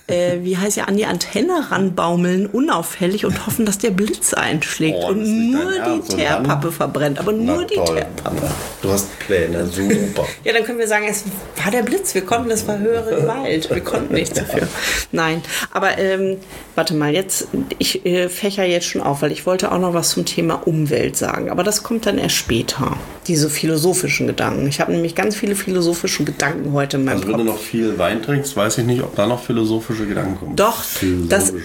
an die Antenne ranbaumeln, unauffällig, und hoffen, dass der Blitz einschlägt und nur die Teerpappe verbrennt. Aber nur die Teerpappe.
Du hast Pläne, super.
Ja, dann können wir sagen, es war der Blitz. Wir konnten, es war höhere Gewalt. Wir konnten nichts dafür. Nein, aber warte mal, ich fächer jetzt schon auf, weil ich wollte auch noch was zum Thema Umwelt sagen. Aber das kommt dann erst später. Diese philosophischen Gedanken. Ich habe nämlich ganz viele philosophische Gedanken heute in meinem Kopf.
Also wenn du noch viel Wein trinkst, weiß ich nicht, ob da noch philosophische Gedanken kommen.
Doch, das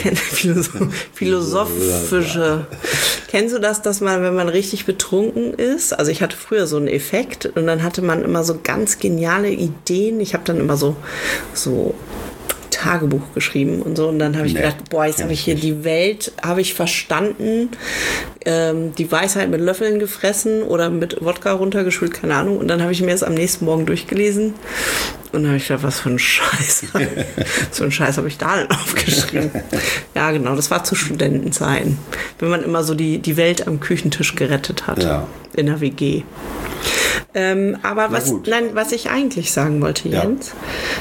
philosophische. Kennst du das, dass man, wenn man richtig betrunken ist, also ich hatte früher so einen Effekt und dann hatte man immer so ganz geniale Ideen. Ich habe dann immer so Tagebuch geschrieben und so, und dann habe ich gedacht, boah, jetzt habe ich hier die Welt, habe ich verstanden, die Weisheit mit Löffeln gefressen oder mit Wodka runtergespült, keine Ahnung, und dann habe ich mir das am nächsten Morgen durchgelesen und dann habe ich gedacht, was für ein Scheiß. So einen Scheiß habe ich da denn aufgeschrieben. Ja, genau, das war zu Studentenzeiten, wenn man immer so die Welt am Küchentisch gerettet hat, in der WG. Aber was ich eigentlich sagen wollte, Jens,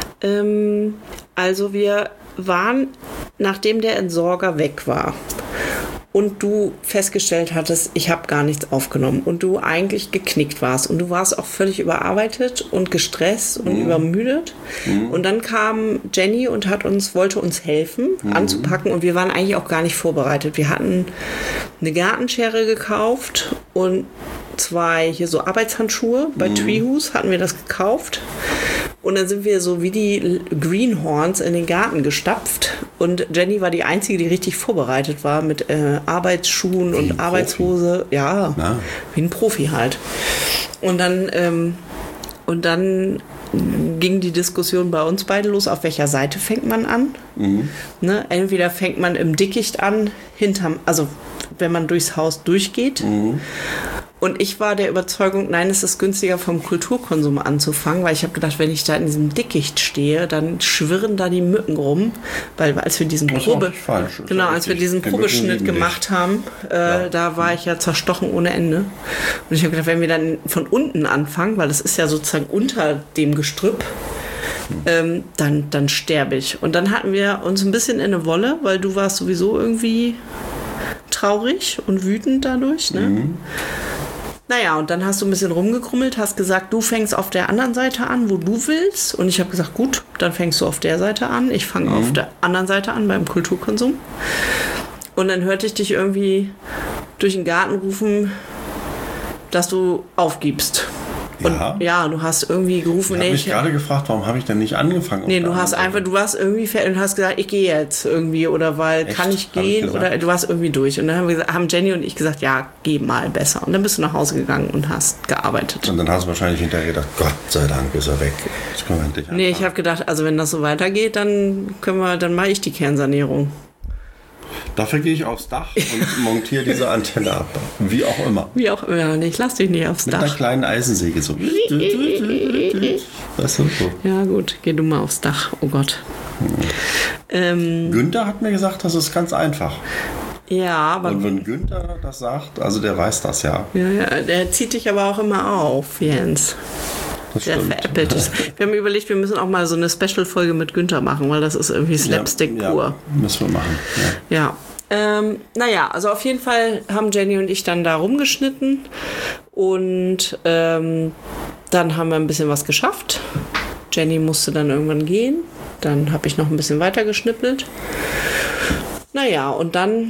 also wir waren, nachdem der Entsorger weg war und du festgestellt hattest, ich habe gar nichts aufgenommen und du eigentlich geknickt warst und du warst auch völlig überarbeitet und gestresst und übermüdet, und dann kam Jenny und wollte uns helfen anzupacken, und wir waren eigentlich auch gar nicht vorbereitet. Wir hatten eine Gartenschere gekauft und 2 hier so Arbeitshandschuhe. Bei Treehouse hatten wir das gekauft. Und dann sind wir so wie die Greenhorns in den Garten gestapft. Und Jenny war die Einzige, die richtig vorbereitet war mit Arbeitsschuhen und Arbeitshose. Ja, wie ein Profi halt. Und dann ging die Diskussion bei uns beiden los, auf welcher Seite fängt man an. Ne? Entweder fängt man im Dickicht an, also wenn man durchs Haus durchgeht. Und ich war der Überzeugung, nein, es ist günstiger vom Kulturkonsum anzufangen, weil ich habe gedacht, wenn ich da in diesem Dickicht stehe, dann schwirren da die Mücken rum, weil als wir diesen Probeschnitt gemacht haben, da war ich ja zerstochen ohne Ende. Und ich habe gedacht, wenn wir dann von unten anfangen, weil das ist ja sozusagen unter dem Gestrüpp, dann sterbe ich. Und dann hatten wir uns ein bisschen in eine Wolle, weil du warst sowieso irgendwie traurig und wütend dadurch, ne? Naja, und dann hast du ein bisschen rumgekrummelt, hast gesagt, du fängst auf der anderen Seite an, wo du willst. Und ich habe gesagt, gut, dann fängst du auf der Seite an. Ich fange auf der anderen Seite an, beim Kulturkonsum. Und dann hörte ich dich irgendwie durch den Garten rufen, dass du aufgibst. Und ja, du hast irgendwie gerufen.
Ich habe mich gerade gefragt, warum habe ich denn nicht angefangen?
Nee, du warst irgendwie fertig und hast gesagt, ich gehe jetzt irgendwie oder weil
Echt?
kann ich gehen oder du warst irgendwie durch. Und dann haben Jenny und ich gesagt, ja, geh mal besser. Und dann bist du nach Hause gegangen und hast gearbeitet.
Und dann hast du wahrscheinlich hinterher gedacht, Gott sei Dank ist er weg. Jetzt können wir endlich anfangen.
Nee, ich habe gedacht, also wenn das so weitergeht, dann mache ich die Kernsanierung.
Dafür gehe ich aufs Dach und montiere diese Antenne ab. Wie auch immer.
Wie auch immer. Ich lass dich nicht aufs
Mit
Dach.
einer kleinen Eisensäge so. Weißt du, so.
Ja gut, geh du mal aufs Dach. Oh Gott.
Günther hat mir gesagt, das ist ganz einfach.
Ja, aber...
Und wenn Günther das sagt, also der weiß das ja.
Ja, der zieht dich aber auch immer auf, Jens.
Das
Der
stimmt.
veräppelt ist. Wir haben überlegt, wir müssen auch mal so eine Special-Folge mit Günther machen, weil das ist irgendwie Slapstick pur.
Ja, müssen wir machen.
Ja. Naja, also auf jeden Fall haben Jenny und ich dann da rumgeschnitten und dann haben wir ein bisschen was geschafft. Jenny musste dann irgendwann gehen. Dann habe ich noch ein bisschen weiter geschnippelt. Naja, und dann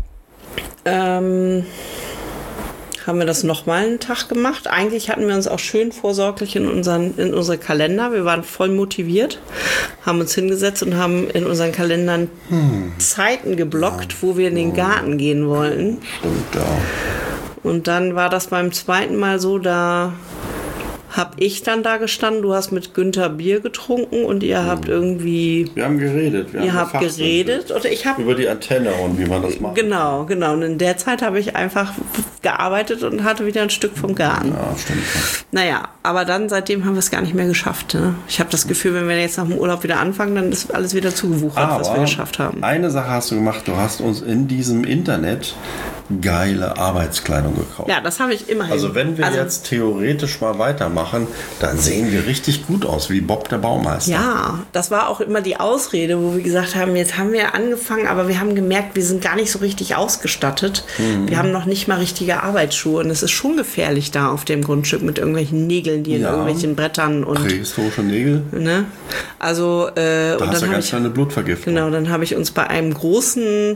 haben wir das nochmal einen Tag gemacht. Eigentlich hatten wir uns auch schön vorsorglich in unsere Kalender. Wir waren voll motiviert, haben uns hingesetzt und haben in unseren Kalendern Zeiten geblockt, wo wir in den Garten gehen wollten.
Stimmt, ja.
Und dann war das beim zweiten Mal so, da habe ich dann da gestanden, du hast mit Günther Bier getrunken und ihr habt irgendwie...
Wir haben geredet.
Ihr habt geredet und ich habe...
Über die Antenne und wie man das macht.
Genau. Und in der Zeit habe ich einfach gearbeitet und hatte wieder ein Stück vom Garten.
Ja, stimmt.
Naja, aber dann seitdem haben wir es gar nicht mehr geschafft. Ne? Ich habe das Gefühl, wenn wir jetzt nach dem Urlaub wieder anfangen, dann ist alles wieder zugewuchert, was wir geschafft haben.
Eine Sache hast du gemacht, du hast uns in diesem Internet geile Arbeitskleidung gekauft.
Ja, das habe ich immerhin.
Also wenn wir jetzt theoretisch mal weitermachen, dann sehen wir richtig gut aus, wie Bob der Baumeister.
Ja, das war auch immer die Ausrede, wo wir gesagt haben, jetzt haben wir angefangen, aber wir haben gemerkt, wir sind gar nicht so richtig ausgestattet. Wir haben noch nicht mal richtige Arbeitsschuhe und es ist schon gefährlich da auf dem Grundstück mit irgendwelchen Nägeln, die in irgendwelchen Brettern und...
Prähistorische Nägel.
Ne? Also,
Da
und
hast du
dann
ganz schnell eine Blutvergiftung.
Genau, dann habe ich uns bei einem großen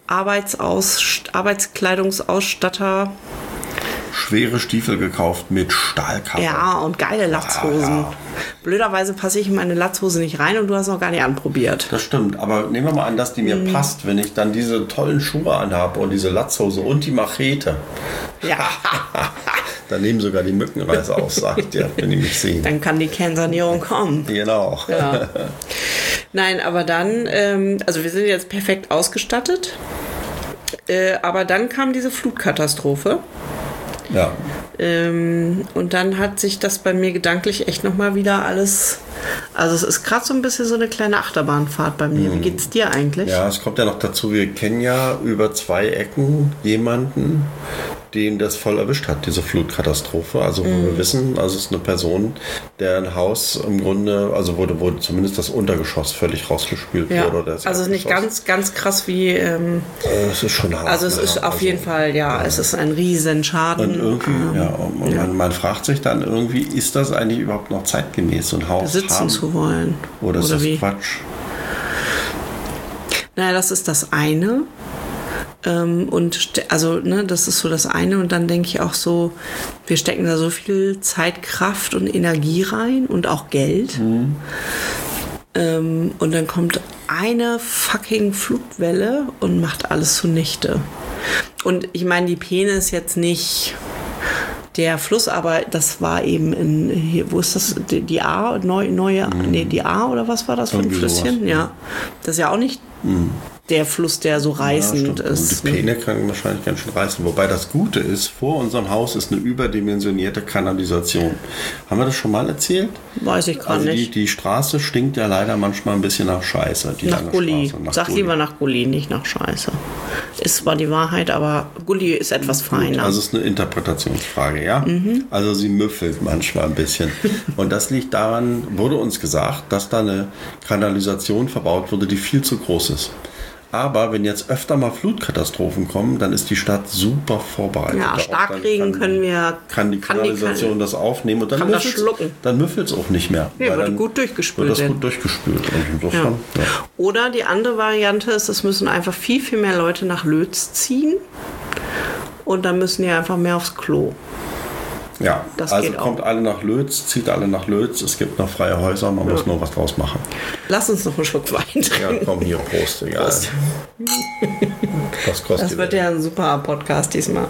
Arbeitskleidungsausstatter
schwere Stiefel gekauft mit Stahlkappe.
Ja, und geile Latzhosen.
Ja.
Blöderweise passe ich in meine Latzhose nicht rein und du hast noch gar nicht anprobiert.
Das stimmt, aber nehmen wir mal an, dass die mir passt, wenn ich dann diese tollen Schuhe anhabe und diese Latzhose und die Machete.
Ja.
Dann nehmen sogar die Mückenreise aus, sagt ihr, wenn die mich sehen.
Dann kann die Kernsanierung kommen.
Genau.
Ja. Nein, aber dann, also wir sind jetzt perfekt ausgestattet, aber dann kam diese Flutkatastrophe.
Ja.
Und dann hat sich das bei mir gedanklich echt nochmal wieder alles... Also es ist gerade so ein bisschen so eine kleine Achterbahnfahrt bei mir. Wie geht's dir eigentlich?
Ja, es kommt ja noch dazu, wir kennen ja über 2 Ecken jemanden, den das voll erwischt hat, diese Flutkatastrophe. Also wo wir wissen, also es ist eine Person, deren Haus im Grunde, also wo zumindest das Untergeschoss völlig rausgespült wurde. Oder das
also nicht ganz krass wie...
es ist schon hart.
Also es ist auf jeden Fall, es ist ein Riesenschaden.
Und irgendwie, man fragt sich dann irgendwie, ist das eigentlich überhaupt noch zeitgemäß, so ein Haus
besitzen zu wollen?
Oder ist das
wie?
Quatsch?
Naja, das ist das eine. Das ist so das eine. Und dann denke ich auch so, wir stecken da so viel Zeit, Kraft und Energie rein und auch Geld. Und dann kommt eine fucking Flutwelle und macht alles zunichte. Und ich meine, die Peene ist jetzt nicht der Fluss, aber das war eben hier, wo ist das? Die A, die A oder was war das für ein Flüsschen?
Sowas,
ja. Das ist ja auch nicht der Fluss, der so reißend ist.
Und die Peene kann wahrscheinlich ganz schön reißen. Wobei das Gute ist, vor unserem Haus ist eine überdimensionierte Kanalisation. Haben wir das schon mal erzählt?
Weiß ich gar nicht.
Die Straße stinkt ja leider manchmal ein bisschen nach Scheiße.
Nach Gully. Sag lieber nach Gully, nicht nach Scheiße. Ist zwar die Wahrheit, aber Gully ist etwas feiner.
Also es ist eine Interpretationsfrage, ja? Also sie müffelt manchmal ein bisschen. Und das liegt daran, wurde uns gesagt, dass da eine Kanalisation verbaut wurde, die viel zu groß ist. Aber wenn jetzt öfter mal Flutkatastrophen kommen, dann ist die Stadt super vorbereitet.
Ja, Starkregen
kann die Kanalisation das aufnehmen und dann müffelt es auch nicht mehr.
Ja,
weil
wird
dann
gut durchgespült.
Wird das gut durchgespült. Und insofern, ja.
Oder die andere Variante ist, es müssen einfach viel, viel mehr Leute nach Lötz ziehen und dann müssen die einfach mehr aufs Klo.
Ja,
das
also
geht
kommt
auch.
alle nach Lötz, zieht alle nach Lötz, es gibt noch freie Häuser, man muss nur was draus machen.
Lass uns noch einen Schluck Wein trinken.
Ja, komm hier, Prost, egal.
Prost.
Was kostet
Das wird ja ein super Podcast diesmal.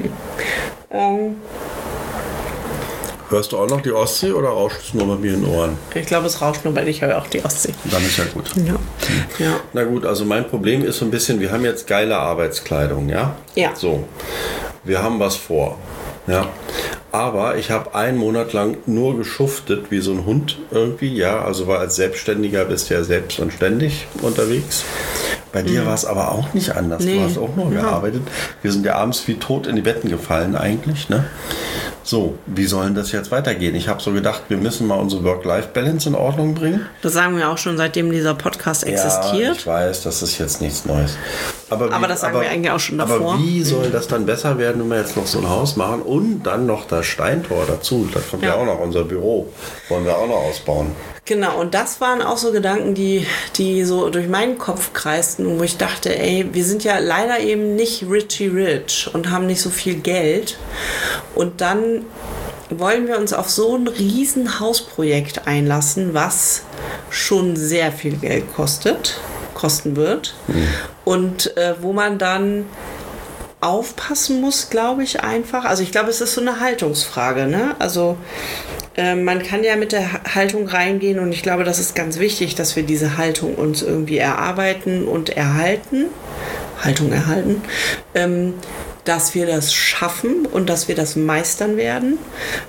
Hörst du auch noch die Ostsee oder rauscht es nur bei mir in den Ohren?
Ich glaube, es rauscht nur, weil ich höre auch die Ostsee.
Dann ist ja gut.
Ja.
Na gut, also mein Problem ist so ein bisschen, wir haben jetzt geile Arbeitskleidung, ja?
Ja.
So, wir haben was vor, ja? Aber ich habe einen Monat lang nur geschuftet wie so ein Hund irgendwie, ja? Also weil als Selbstständiger bist du ja selbst und ständig unterwegs. Bei dir war es aber auch nicht anders.
Nee.
Du hast auch nur gearbeitet. Wir sind ja abends wie tot in die Betten gefallen eigentlich, ne? So, wie soll denn das jetzt weitergehen? Ich habe so gedacht, wir müssen mal unsere Work-Life-Balance in Ordnung bringen.
Das sagen wir auch schon, seitdem dieser Podcast existiert.
Ja, ich weiß, das ist jetzt nichts Neues. Aber das
sagen wir eigentlich auch schon davor.
Aber wie soll das dann besser werden, wenn wir jetzt noch so ein Haus machen und dann noch das Steintor dazu? Da kommt ja auch noch unser Büro. Wollen wir auch noch ausbauen.
Genau, und das waren auch so Gedanken, die so durch meinen Kopf kreisten, wo ich dachte, ey, wir sind ja leider eben nicht Richie Rich und haben nicht so viel Geld. Und dann wollen wir uns auf so ein riesen Hausprojekt einlassen, was schon sehr viel Geld kosten wird. Und wo man dann aufpassen muss, glaube ich einfach. Also ich glaube, es ist so eine Haltungsfrage, ne? Also man kann ja mit der Haltung reingehen und ich glaube, das ist ganz wichtig, dass wir diese Haltung uns irgendwie erarbeiten und erhalten. Haltung erhalten. Dass wir das schaffen und dass wir das meistern werden.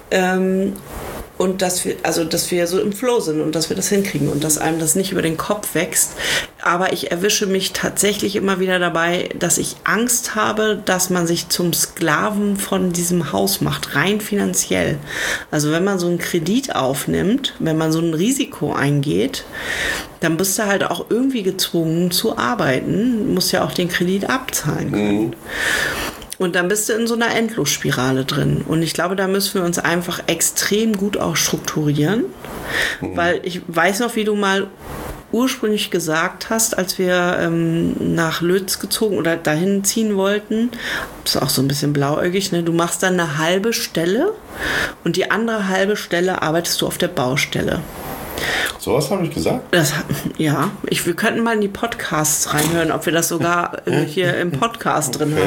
Und dass wir so im Flow sind und dass wir das hinkriegen und dass einem das nicht über den Kopf wächst. Aber ich erwische mich tatsächlich immer wieder dabei, dass ich Angst habe, dass man sich zum Sklaven von diesem Haus macht, rein finanziell. Also wenn man so einen Kredit aufnimmt, wenn man so ein Risiko eingeht, dann bist du halt auch irgendwie gezwungen zu arbeiten, musst ja auch den Kredit abzahlen können. Und dann bist du in so einer Endlosspirale drin. Und ich glaube, da müssen wir uns einfach extrem gut auch strukturieren. Weil ich weiß noch, wie du mal ursprünglich gesagt hast, als wir nach Lötz gezogen oder dahin ziehen wollten, das ist auch so ein bisschen blauäugig, ne? Du machst dann eine halbe Stelle und die andere halbe Stelle arbeitest du auf der Baustelle.
So was habe ich gesagt?
Wir könnten mal in die Podcasts reinhören, ob wir das sogar hier im Podcast drin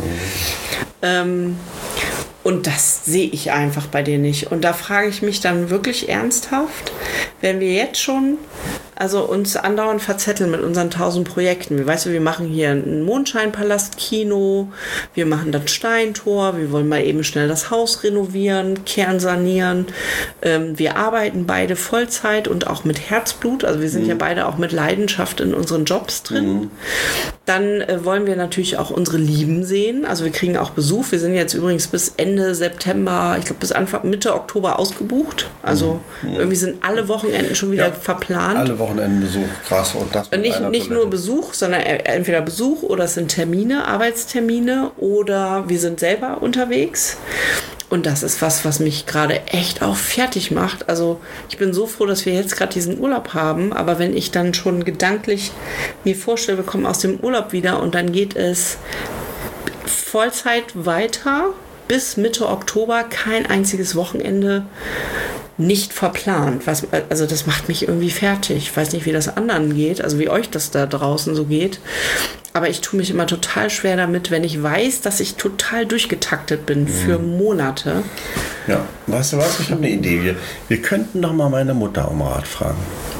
haben. Und das sehe ich einfach bei dir nicht. Und da frage ich mich dann wirklich ernsthaft, wenn wir jetzt schon uns andauernd verzetteln mit unseren 1000 Projekten. Weißt du, wir machen hier ein Mondscheinpalast-Kino, wir machen das Steintor, wir wollen mal eben schnell das Haus renovieren, kernsanieren. Wir arbeiten beide Vollzeit und auch mit Herzblut. Also wir sind ja beide auch mit Leidenschaft in unseren Jobs drin. Dann wollen wir natürlich auch unsere Lieben sehen. Also wir kriegen auch Besuch. Wir sind jetzt übrigens bis Ende September, ich glaube bis Mitte Oktober ausgebucht. Also irgendwie sind alle Wochenenden schon wieder verplant.
Alle Wochenendenbesuch, krass. Und das
nicht nur Besuch, sondern entweder Besuch oder es sind Termine, Arbeitstermine oder wir sind selber unterwegs. Und das ist was mich gerade echt auch fertig macht. Also ich bin so froh, dass wir jetzt gerade diesen Urlaub haben. Aber wenn ich dann schon gedanklich mir vorstelle, wir kommen aus dem Urlaub wieder und dann geht es Vollzeit weiter bis Mitte Oktober, kein einziges Wochenende nicht verplant. Also das macht mich irgendwie fertig. Ich weiß nicht, wie das anderen geht, also wie euch das da draußen so geht. Aber ich tue mich immer total schwer damit, wenn ich weiß, dass ich total durchgetaktet bin für Monate.
Ja, weißt du was? Ich habe eine Idee. Wir könnten doch mal meine Mutter um Rat fragen.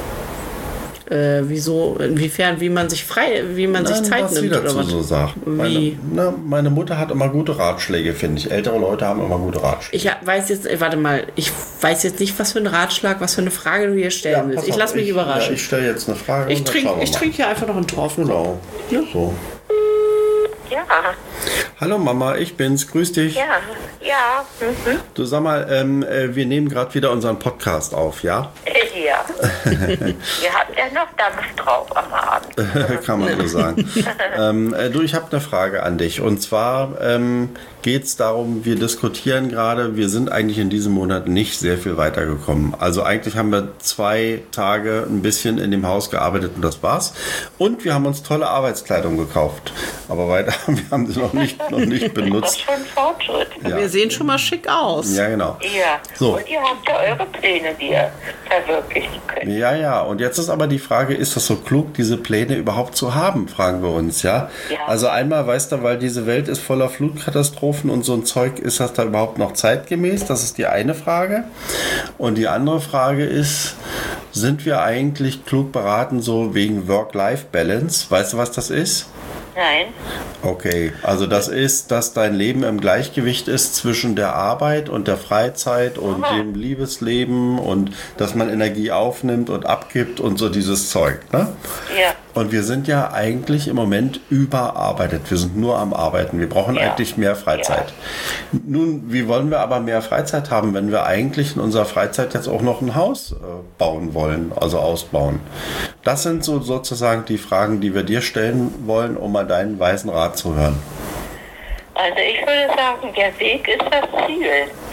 Wieso? Inwiefern? Wie man sich Zeit nimmt?
Oder was? So sagt. Meine Mutter hat immer gute Ratschläge, finde ich. Ältere Leute haben immer gute Ratschläge.
Ich weiß jetzt nicht, was für ein Ratschlag, was für eine Frage du hier stellen willst. Ich lasse mich überraschen.
Ich stelle jetzt eine Frage.
Ich trinke hier einfach noch einen Torf.
Genau. Ja. So.
Ja.
Hallo Mama, ich bin's. Grüß dich.
Ja.
Du sag mal, wir nehmen gerade wieder unseren Podcast auf, ja?
Ja. Ihr habt ja noch Dampf drauf am Abend.
Kann man so sagen. Du, ich habe eine Frage an dich. Und zwar geht es darum, wir diskutieren gerade, wir sind eigentlich in diesem Monat nicht sehr viel weitergekommen. Also eigentlich haben wir 2 Tage ein bisschen in dem Haus gearbeitet und das war's. Und wir haben uns tolle Arbeitskleidung gekauft. Aber weiter, wir haben sie noch nicht benutzt.
Das ist schon Fortschritt.
Ja.
Wir sehen schon mal schick aus.
Ja, genau.
Ja.
So.
Und ihr habt ja eure Pläne, die ihr verwirklichen könnt.
Ja. Und jetzt ist aber die Frage, ist das so klug, diese Pläne überhaupt zu haben, fragen wir uns, ja?
Ja.
Also einmal, weißt du, weil diese Welt ist voller Flutkatastrophen und so ein Zeug, ist das da überhaupt noch zeitgemäß? Das ist die eine Frage. Und die andere Frage ist, sind wir eigentlich klug beraten, so wegen Work-Life-Balance? Weißt du, was das ist?
Nein.
Okay, also das ist, dass dein Leben im Gleichgewicht ist zwischen der Arbeit und der Freizeit und dem Liebesleben und dass man Energie aufnimmt und abgibt und so dieses Zeug, ne?
Ja.
Und wir sind ja eigentlich im Moment überarbeitet. Wir sind nur am Arbeiten. Wir brauchen eigentlich mehr Freizeit. Nun, wie wollen wir aber mehr Freizeit haben, wenn wir eigentlich in unserer Freizeit jetzt auch noch ein Haus bauen wollen, also ausbauen? Das sind so sozusagen die Fragen, die wir dir stellen wollen, um mal deinen weisen Rat zu hören.
Also ich würde sagen, der Weg ist das Ziel.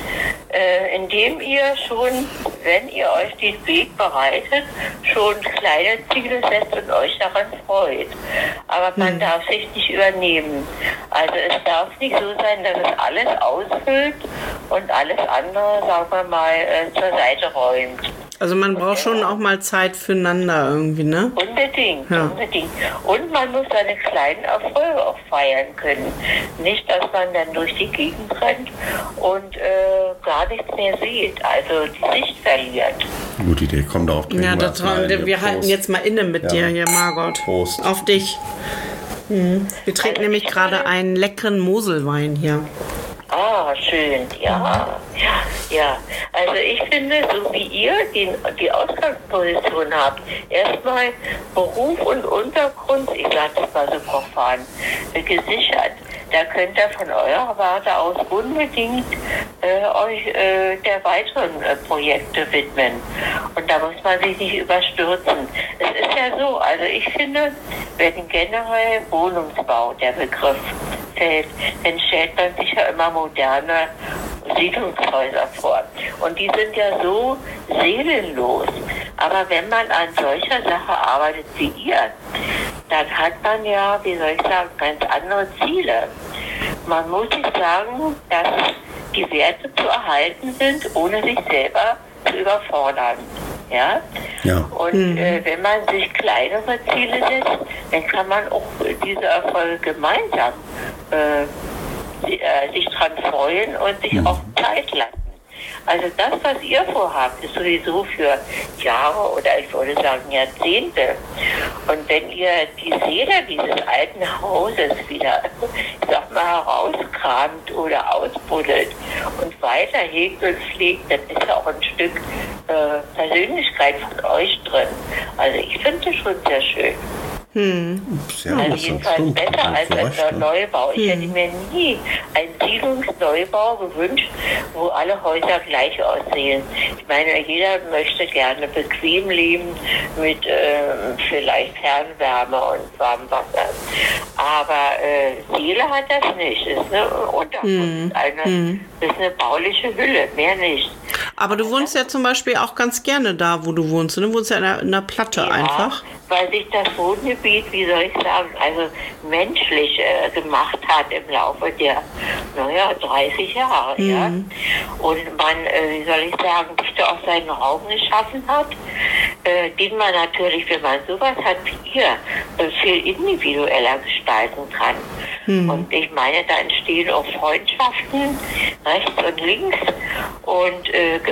Indem ihr schon, wenn ihr euch den Weg bereitet, schon kleine Ziele setzt und euch daran freut. Aber man darf sich nicht übernehmen. Also es darf nicht so sein, dass es alles ausfüllt und alles andere, sagen wir mal, zur Seite räumt.
Also man braucht schon auch mal Zeit füreinander irgendwie, ne?
Unbedingt,
Ja.
unbedingt. Und man muss seine kleinen Erfolge auch feiern können. Nicht, dass man dann durch die Gegend rennt und gar nichts mehr sieht, also die Sicht verliert.
Gute Idee, komm da auf.
Ja, wir halten jetzt mal inne mit dir hier, Margot.
Prost.
Auf dich. Wir trinken nämlich gerade einen leckeren Moselwein hier.
Ah, schön, ja. Ja. Also ich finde, so wie ihr die Ausgangsposition habt, erstmal Beruf und Untergrund, ich sage das mal so profan, gesichert. Da könnt ihr von eurer Warte aus unbedingt euch der weiteren Projekte widmen. Und da muss man sich nicht überstürzen. Es ist ja so, also ich finde, wenn generell Wohnungsbau der Begriff fällt, dann stellt man sich ja immer moderne Siedlungshäuser vor. Und die sind ja so seelenlos. Aber wenn man an solcher Sache arbeitet wie ihr, dann hat man ja, wie soll ich sagen, ganz andere Ziele. Man muss sich sagen, dass die Werte zu erhalten sind, ohne sich selber zu überfordern. Ja? Und wenn man sich kleinere Ziele setzt, dann kann man auch diese Erfolge gemeinsam sich dran freuen und sich auch Zeit lassen. Also das, was ihr vorhabt, ist sowieso für Jahre oder ich würde sagen Jahrzehnte. Und wenn ihr die Seele dieses alten Hauses wieder, ich sag mal, herauskramt oder ausbuddelt und weiter hegt und pflegt, dann ist ja auch ein Stück Persönlichkeit von euch drin. Also ich finde das schon sehr schön.
Sehr
Also
gut,
jedenfalls
stimmt.
besser als ein Neubau. Ich hätte mir nie einen Siedlungsneubau gewünscht, wo alle Häuser gleich aussehen. Ich meine, jeder möchte gerne bequem leben mit vielleicht Fernwärme und Warmwasser. Aber Seele hat das nicht. Ist eine Unterkunft, ist eine bauliche Hülle, mehr nicht.
Aber du wohnst ja zum Beispiel auch ganz gerne da, wo du wohnst. Du wohnst ja in einer Platte einfach.
Weil sich das Wohngebiet, wie soll ich sagen, also menschlich gemacht hat im Laufe der, 30 Jahre. Ja? Und man, wie soll ich sagen, sich da auch seinen Raum geschaffen hat, den man natürlich, wenn man sowas hat wie ihr, viel individueller gestalten kann. Und ich meine, da entstehen auch Freundschaften rechts und links und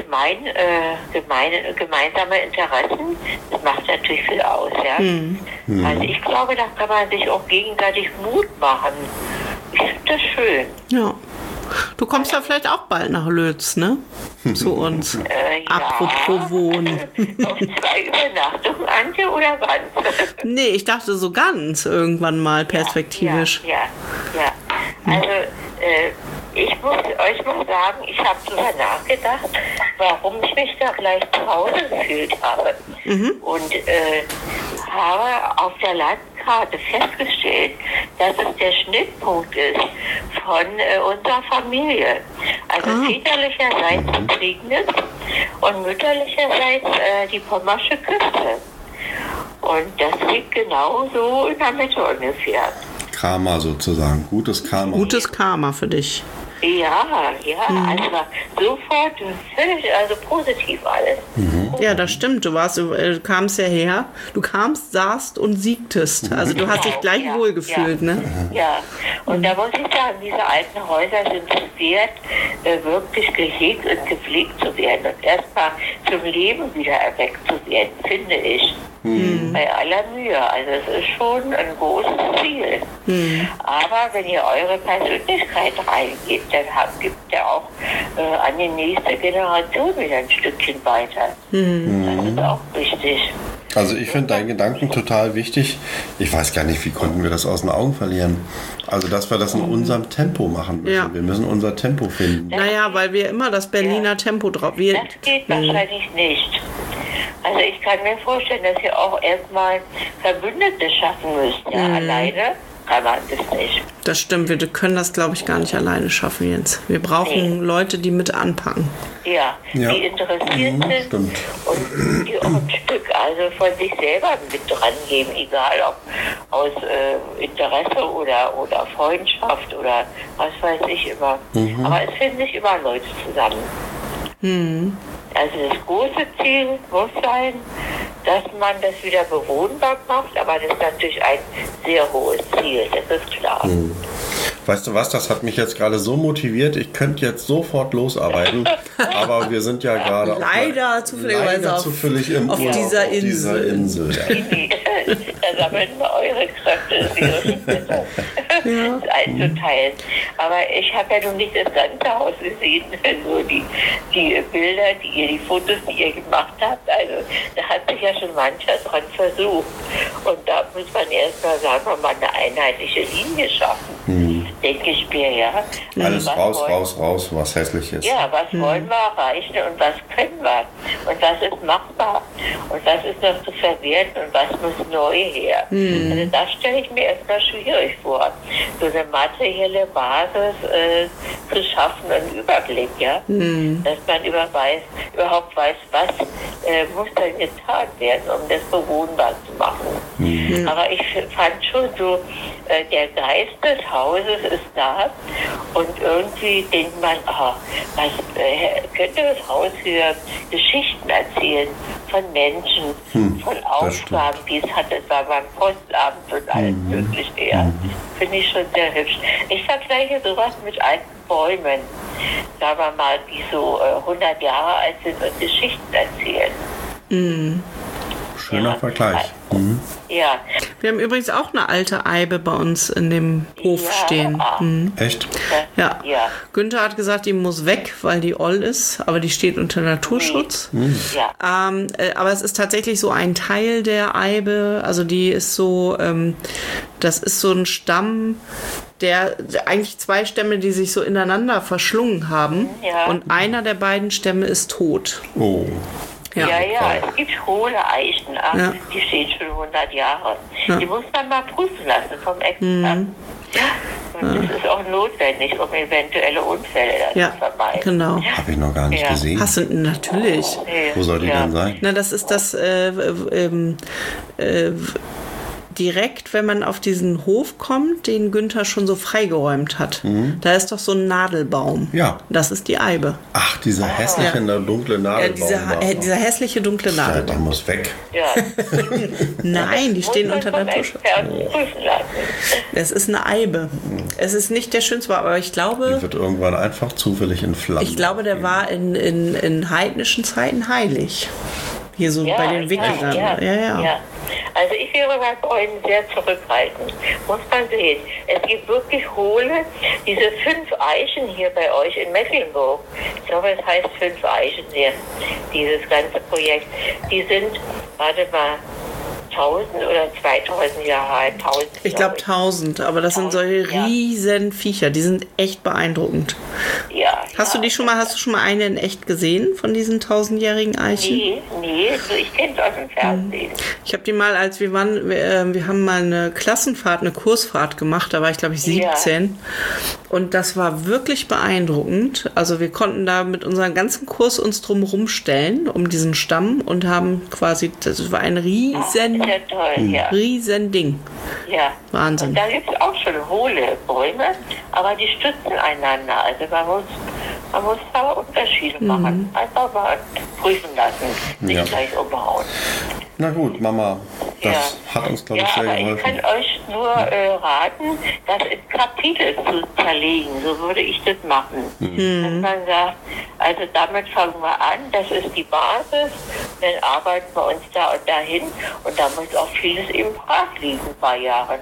gemeinsame Interessen. Das macht natürlich viel aus. Ja? Also ich glaube, da kann man sich auch gegenseitig Mut machen. Ich finde das schön.
Ja. Du kommst ja vielleicht auch bald nach Lötz, ne? Zu uns. Apropos Wohnen.
Auf 2 Übernachtungen, Antje, oder ganz?
Nee, ich dachte so ganz irgendwann mal perspektivisch.
Ja. Also, ich muss euch soll ich mal sagen, ich habe darüber nachgedacht, warum ich mich da gleich zu Hause gefühlt habe. Und habe auf der Landkarte festgestellt, dass es der Schnittpunkt ist von unserer Familie. Also väterlicherseits Prignitz und mütterlicherseits die Pommersche Küste. Und das liegt genau so in der Mitte ungefähr.
Karma sozusagen, gutes Karma.
Gutes Karma für dich.
Ja, also sofort völlig, also positiv alles.
Ja, das stimmt. Du kamst ja her, du kamst, saßt und siegtest. Also du hast dich gleich wohlgefühlt, ne?
Ja, und da muss ich sagen, diese alten Häuser sind es wert, wirklich gehegt und gepflegt zu werden und erstmal zum Leben wieder erweckt zu werden, finde ich. Bei aller Mühe. Also es ist schon ein großes Ziel. Aber wenn ihr eure Persönlichkeit reingebt, dann gibt ihr auch an die nächste Generation wieder ein Stückchen weiter. Das ist auch wichtig.
Also ich finde deinen Gedanken total wichtig. Ich weiß gar nicht, wie konnten wir das aus den Augen verlieren. Also dass wir das in unserem Tempo machen müssen.
Ja.
Wir müssen unser Tempo finden.
Naja, weil wir immer das Berliner Tempo drauf...
Das geht wahrscheinlich nicht. Also ich kann mir vorstellen, dass ihr auch erstmal Verbündete schaffen müsst. Ja, alleine kann man das nicht.
Das stimmt, wir können das, glaube ich, gar nicht alleine schaffen, Jens. Wir brauchen Leute, die mit anpacken.
Ja,
Ja.
die interessiert sind
Stimmt.
und die auch ein Stück also von sich selber mit dran geben, egal ob aus Interesse oder Freundschaft oder was weiß ich immer. Aber es finden sich immer Leute zusammen. Also das große Ziel muss sein, dass man das wieder bewohnbar macht, aber das ist natürlich ein sehr hohes Ziel, das ist klar.
Weißt du was, das hat mich jetzt gerade so motiviert, ich könnte jetzt sofort losarbeiten, aber wir sind ja gerade
Leider zufälligerweise
zufällig im
auf
Urlaub
dieser
auf dieser Insel. Ja.
Da sammeln wir eure Kräfte, das wäre schon besser. Das einzuteilen. Aber ich habe ja noch nicht das ganze Haus gesehen, nur die Bilder, die Fotos, die ihr gemacht habt. Also da hat sich ja schon mancher dran versucht. Und da muss man erstmal, sagen wir mal, eine einheitliche Linie schaffen. Denke ich mir, ja.
Alles
Also
raus, was hässlich ist.
ja, was wollen wir erreichen und was können wir? Und was ist machbar? Und was ist noch zu verwerten und was muss neu her? Also das stelle ich mir erstmal schwierig vor. So eine materielle Basis zu schaffen, einen Überblick, ja? Dass man überhaupt weiß, was muss dann getan werden, um das bewohnbar zu machen. Aber ich fand schon so, der Geist des Hauses ist da und irgendwie denkt man, was könnte das Haus für Geschichten erzählen von Menschen, von Aufgaben, die es hatte, es war beim Postamt und alles mögliche. Ja. Finde ich schon sehr hübsch. Ich vergleiche sowas mit alten Bäumen, sagen wir mal, die so 100 Jahre alt sind und Geschichten erzählen.
Schöner Vergleich.
Ja.
Wir haben übrigens auch eine alte Eibe bei uns in dem Hof stehen.
Echt?
Ja.
Ja.
Günther hat gesagt, die muss weg, weil die oll ist, aber die steht unter Naturschutz.
Ja.
Aber es ist tatsächlich so ein Teil der Eibe, also die ist so, das ist so ein Stamm, der eigentlich zwei Stämme, die sich so ineinander verschlungen haben.
Ja.
Und einer der beiden Stämme ist tot.
Oh.
Ja, es gibt hohle Eichen, die stehen schon 100 Jahre.
Ja.
Die muss man mal prüfen lassen vom Experten. Und das ist auch notwendig, um eventuelle Unfälle zu vermeiden.
Genau.
Habe ich noch gar nicht gesehen.
Hast du natürlich.
Wo soll die denn sein?
Na, das ist das direkt, wenn man auf diesen Hof kommt, den Günther schon so freigeräumt hat. Da ist doch so ein Nadelbaum.
Ja.
Das ist die Eibe.
Ach, dieser hässliche, dunkle Nadelbaum.
Dieser hässliche dunkle
Ja, der
Nadelbaum.
muss weg.
Ja.
Nein, die stehen
Muss
unter
man vom
Naturschutz.
Experten prüfen lassen.
Es ist eine Eibe. Es ist nicht der schönste, aber ich
Die
glaube,
wird irgendwann einfach zufällig in Flammen.
der war in heidnischen Zeiten heilig. Hier so bei den Wikingern. Ja.
Also ich wäre bei Bäumen sehr zurückhaltend. Muss man sehen. Es gibt wirklich hohle, diese 5 Eichen hier bei euch in Mecklenburg. Ich glaube, es heißt 5 Eichen hier, dieses ganze Projekt. Die sind, warte mal, 1000 oder 2000 Jahre alt. 1000,
Ich glaube 1000, aber das sind solche riesen Viecher, die sind echt beeindruckend.
Ja,
Hast du schon mal eine in echt gesehen von diesen 1000-jährigen Eichen?
Nee, so ich kenne es aus dem Fernsehen.
Ich habe die mal, als wir waren, wir haben mal eine Klassenfahrt, eine Kursfahrt gemacht, da war ich glaube ich 17. Ja. Und das war wirklich beeindruckend. Also wir konnten da mit unserem ganzen Kurs uns drum rumstellen, um diesen Stamm und haben quasi, das war ein riesen Ding.
Ja.
Wahnsinn.
Und da gibt es auch schon hohle Bäume, aber die stützen einander. Also man muss da Unterschiede machen. Einfach mal prüfen lassen, nicht gleich umhauen.
Na gut, Mama, das hat uns, glaube ich, sehr geholfen.
Ich kann euch nur raten, das in Kapitel zu zerlegen. So würde ich das machen. Dass man sagt, also damit fangen wir an, das ist die Basis, dann arbeiten wir uns da und dahin und da muss auch vieles eben brach liegen, ein paar Jahre.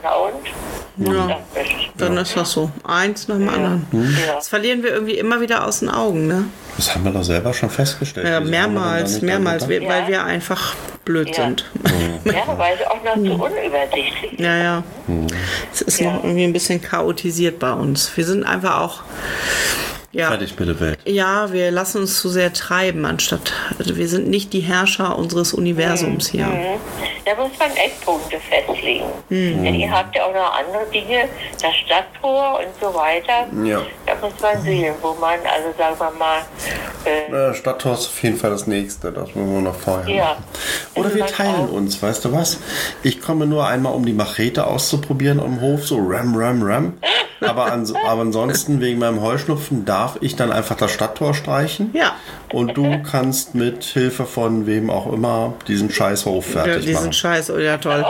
Dann ist das so. Eins nach dem anderen. Das verlieren wir irgendwie immer wieder aus den Augen, ne?
Das haben wir doch selber schon festgestellt.
Ja, mehrmals, weil wir einfach blöd sind.
Ja, weil es auch noch zu unübersichtlich ist.
Ja. Es ist noch irgendwie ein bisschen chaotisiert bei uns. Wir sind einfach auch... Ja.
Fertig mit der Welt.
Ja, wir lassen uns zu sehr treiben, also wir sind nicht die Herrscher unseres Universums hier.
Da muss man Eckpunkte festlegen. Denn ihr habt ja auch noch andere Dinge, das Stadttor und so weiter. Ja. Da muss man sehen, wo man, also sagen wir mal...
Stadttor ist auf jeden Fall das Nächste, das müssen wir noch vorher machen. Oder wir teilen uns, weißt du was? Ich komme nur einmal, um die Machete auszuprobieren am Hof, so ram. Aber ansonsten, wegen meinem Heuschnupfen, darf ich dann einfach das Stadttor streichen.
Ja.
Und du kannst mit Hilfe von wem auch immer diesen Scheißhof fertig machen.
Ja, toll.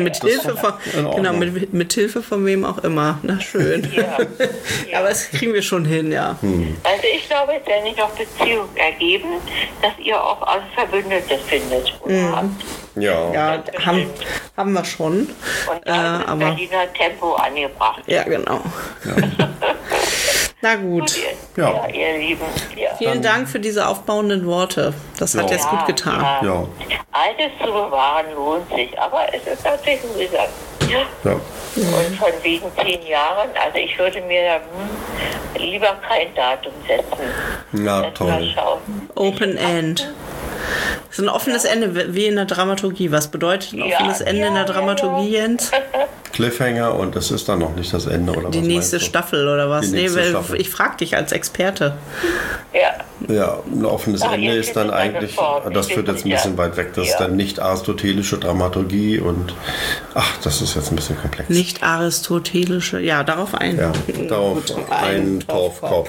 Mit Hilfe von wem auch immer. Na schön. Ja. Aber das kriegen wir schon hin, ja.
Also ich glaube, es werden sich noch Beziehungen ergeben, dass ihr auch als Verbündete findet.
Ja, haben wir schon.
Und dann ist Berliner Tempo angebracht.
Ja, genau. Ja. Na gut.
Ja, ihr Lieben. Ja.
Vielen Dank für diese aufbauenden Worte. Das hat jetzt gut getan.
Ja.
Altes zu bewahren lohnt sich, aber es ist natürlich mühsam. Ja. Und von wegen 10 Jahren, also ich würde mir lieber kein Datum setzen.
Ja, toll.
Open End. Das ist ein offenes Ende, wie in der Dramaturgie. Was bedeutet ein offenes Ende in der Dramaturgie, Jens?
Cliffhanger und das ist dann noch nicht das Ende, oder
die
was? Die
nächste Staffel oder was?
Staffel.
Ich frage dich als Experte.
Ja, ein offenes Ende ist dann eigentlich, das führt jetzt ein bisschen weit weg, das ist dann nicht aristotelische Dramaturgie und das ist jetzt ein bisschen komplex.
Nicht aristotelische, darauf ein.
Ja, darauf ein Torfkopf.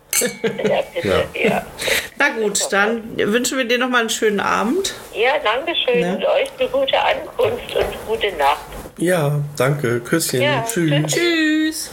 Ja.
Na gut, dann wünschen wir dir noch mal einen schönen Abend.
Ja, danke schön. Und euch eine gute Ankunft und gute Nacht.
Ja, danke. Küsschen.
Ja,
Tschüss.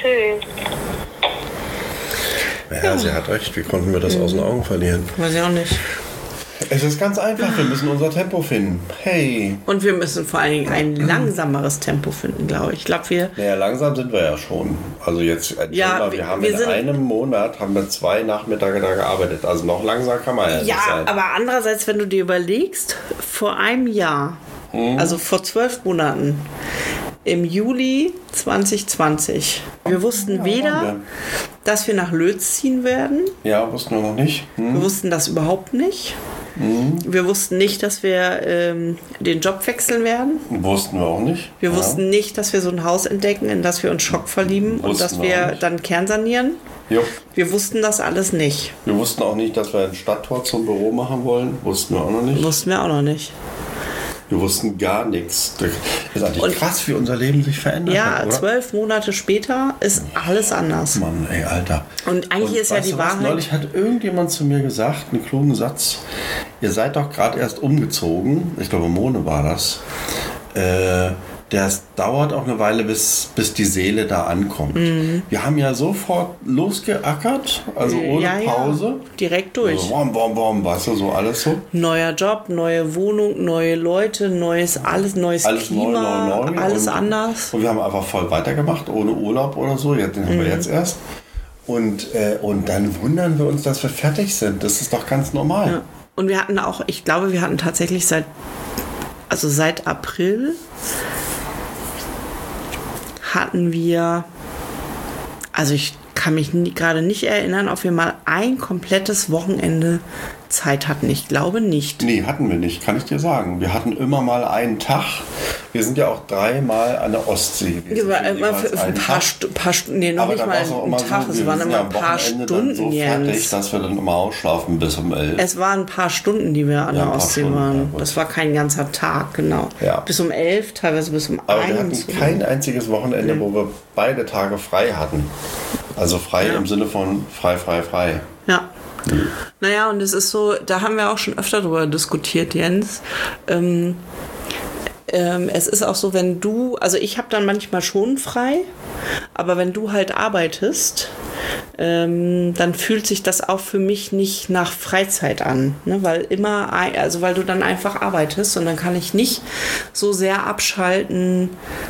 Ja, sie hat recht. Wie konnten wir das aus den Augen verlieren?
Weiß ich auch nicht.
Es ist ganz einfach. Wir müssen unser Tempo finden. Hey.
Und wir müssen vor allen Dingen ein langsameres Tempo finden, glaube ich.
Naja, langsam sind wir ja schon. Also jetzt, wir haben in einem Monat 2 Nachmittage da gearbeitet. Also noch langsam kann man ja nicht sein.
Aber andererseits, wenn du dir überlegst, vor einem Jahr, also vor 12 Monaten, im Juli 2020. Wir wussten weder, dass wir nach Lötz ziehen werden.
Ja, wussten wir noch nicht.
Wir wussten das überhaupt nicht. Wir wussten nicht, dass wir den Job wechseln werden.
Wussten wir auch nicht.
Wir wussten nicht, dass wir so ein Haus entdecken, in das wir uns Schock verlieben und dass wir dann kernsanieren.
Jo.
Wir wussten das alles nicht.
Wir wussten auch nicht, dass wir ein Stadttor zum Büro machen wollen. Wussten wir auch noch nicht. Wir wussten gar nichts. Das ist eigentlich krass, wie unser Leben sich verändert hat, oder?
12 Monate später ist alles anders.
Mann, ey, Alter.
Und eigentlich ist ja die Wahrheit...
Neulich hat irgendjemand zu mir gesagt, einen klugen Satz. Ihr seid doch gerade erst umgezogen. Ich glaube, Mone war das. Das dauert auch eine Weile, bis die Seele da ankommt. Wir haben ja sofort losgeackert, also ohne Pause.
Ja, direkt durch.
Also, weißt du, so alles so.
Neuer Job, neue Wohnung, neue Leute, neues Klima,
neu.
Alles anders.
Und wir haben einfach voll weitergemacht, ohne Urlaub oder so. Den haben wir jetzt erst. Und dann wundern wir uns, dass wir fertig sind. Das ist doch ganz normal.
Ja. Und wir hatten auch, ich glaube, wir hatten tatsächlich seit April hatten wir, also ich kann mich gerade nicht erinnern, ob wir mal ein komplettes Wochenende Zeit hatten. Ich glaube nicht.
Nee, hatten wir nicht, kann ich dir sagen. Wir hatten immer mal einen Tag. Wir sind ja auch 3-mal an der Ostsee.
Immer für ein paar Stunden, nee, noch nicht mal einen Tag. Es waren immer ein paar Stunden,
so fertig, dass wir dann immer ausschlafen bis um 11.
Es waren ein paar Stunden, die wir an der Ostsee waren. Das war kein ganzer Tag, genau.
Ja.
Bis um 11, teilweise bis um 1.
Aber wir hatten kein einziges Wochenende, wo wir beide Tage frei hatten. Also frei im Sinne von frei.
Ja. Naja, und es ist so, da haben wir auch schon öfter drüber diskutiert, Jens. Es ist auch so, wenn du, also ich habe dann manchmal schon frei, aber wenn du halt arbeitest, dann fühlt sich das auch für mich nicht nach Freizeit an, ne? Weil du dann einfach arbeitest und dann kann ich nicht so sehr abschalten.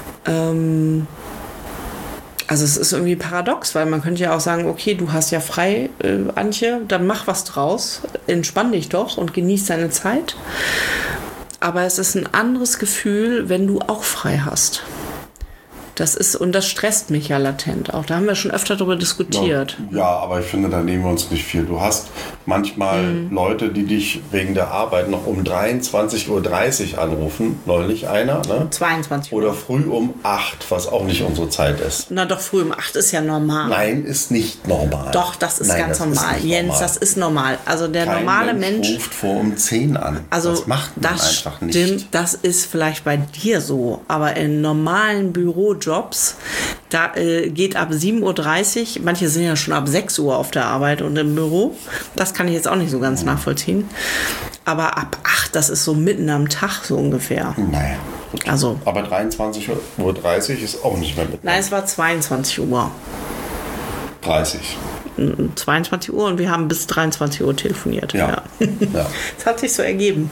Also es ist irgendwie paradox, weil man könnte ja auch sagen, okay, du hast ja frei, Antje, dann mach was draus, entspann dich doch und genieß deine Zeit. Aber es ist ein anderes Gefühl, wenn du auch frei hast. Und das stresst mich ja latent auch. Da haben wir schon öfter darüber diskutiert.
Ja, aber ich finde, da nehmen wir uns nicht viel. Du hast manchmal Leute, die dich wegen der Arbeit noch um 23:30 Uhr anrufen. Neulich einer, ne?
22 Uhr.
Oder früh um 8, was auch nicht unsere Zeit ist.
Na doch, früh um 8 ist ja normal.
Nein, ist nicht normal.
Doch, das ist ganz normal. Jens, das ist normal. Also der normale Mensch
ruft vor um 10 an.
Also
das macht man einfach nicht.
Stimmt, das ist vielleicht bei dir so. Aber in normalen Bürojobs, da geht ab 7:30 Uhr, manche sind ja schon ab 6 Uhr auf der Arbeit und im Büro. Das kann ich jetzt auch nicht so ganz nachvollziehen. Aber ab 8, das ist so mitten am Tag so ungefähr.
Naja.
Also,
aber 23:30 Uhr ist auch nicht mehr mit.
Nein, es war 22 Uhr.
30.
22 Uhr und wir haben bis 23 Uhr telefoniert. Ja. Das hat sich so ergeben.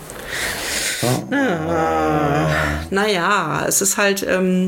Naja, es ist halt...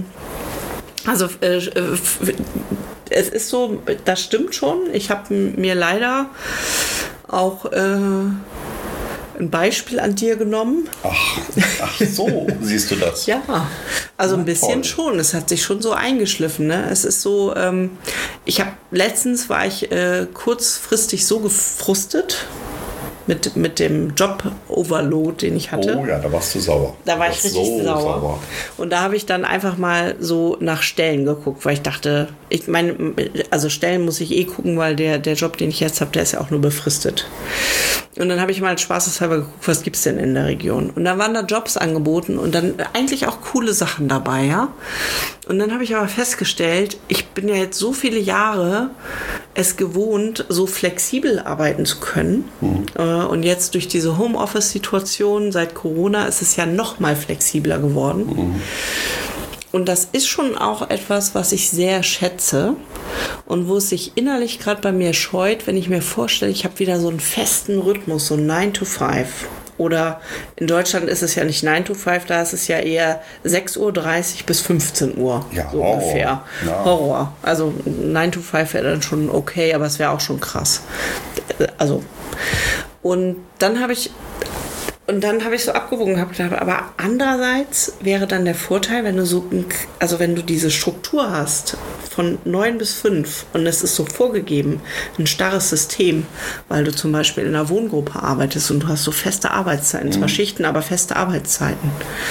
es ist so, das stimmt schon. Ich habe mir leider auch ein Beispiel an dir genommen.
Ach so, siehst du das?
Ja, also ein bisschen
toll.
schon. Es hat sich schon so eingeschliffen. Ne? Es ist so, letztens war ich kurzfristig so gefrustet mit dem Job-Overload, den ich hatte.
Oh ja, da warst du sauer.
Da war ich richtig sauer. Und da habe ich dann einfach mal so nach Stellen geguckt, weil ich dachte, also Stellen muss ich gucken, weil der Job, den ich jetzt habe, der ist ja auch nur befristet. Und dann habe ich mal spaßeshalber geguckt, was gibt es denn in der Region? Und dann waren da Jobs angeboten und dann eigentlich auch coole Sachen dabei, ja. Und dann habe ich aber festgestellt, ich bin ja jetzt so viele Jahre es gewohnt, so flexibel arbeiten zu können. Und jetzt durch diese Homeoffice-Situation seit Corona ist es ja noch mal flexibler geworden. Und das ist schon auch etwas, was ich sehr schätze und wo es sich innerlich gerade bei mir scheut, wenn ich mir vorstelle, ich habe wieder so einen festen Rhythmus, so 9 to 5. Oder in Deutschland ist es ja nicht 9 to 5, da ist es ja eher 6:30 Uhr bis 15 Uhr. Ja, so Horror. Ungefähr. Ja. Horror. Also 9 to 5 wäre dann schon okay, aber es wäre auch schon krass. Also, und dann habe ich so abgewogen und habe gedacht, aber andererseits wäre dann der Vorteil, wenn du diese Struktur hast von 9 bis 5 und es ist so vorgegeben, ein starres System, weil du zum Beispiel in einer Wohngruppe arbeitest und du hast so feste Arbeitszeiten, zwar Schichten, aber feste Arbeitszeiten,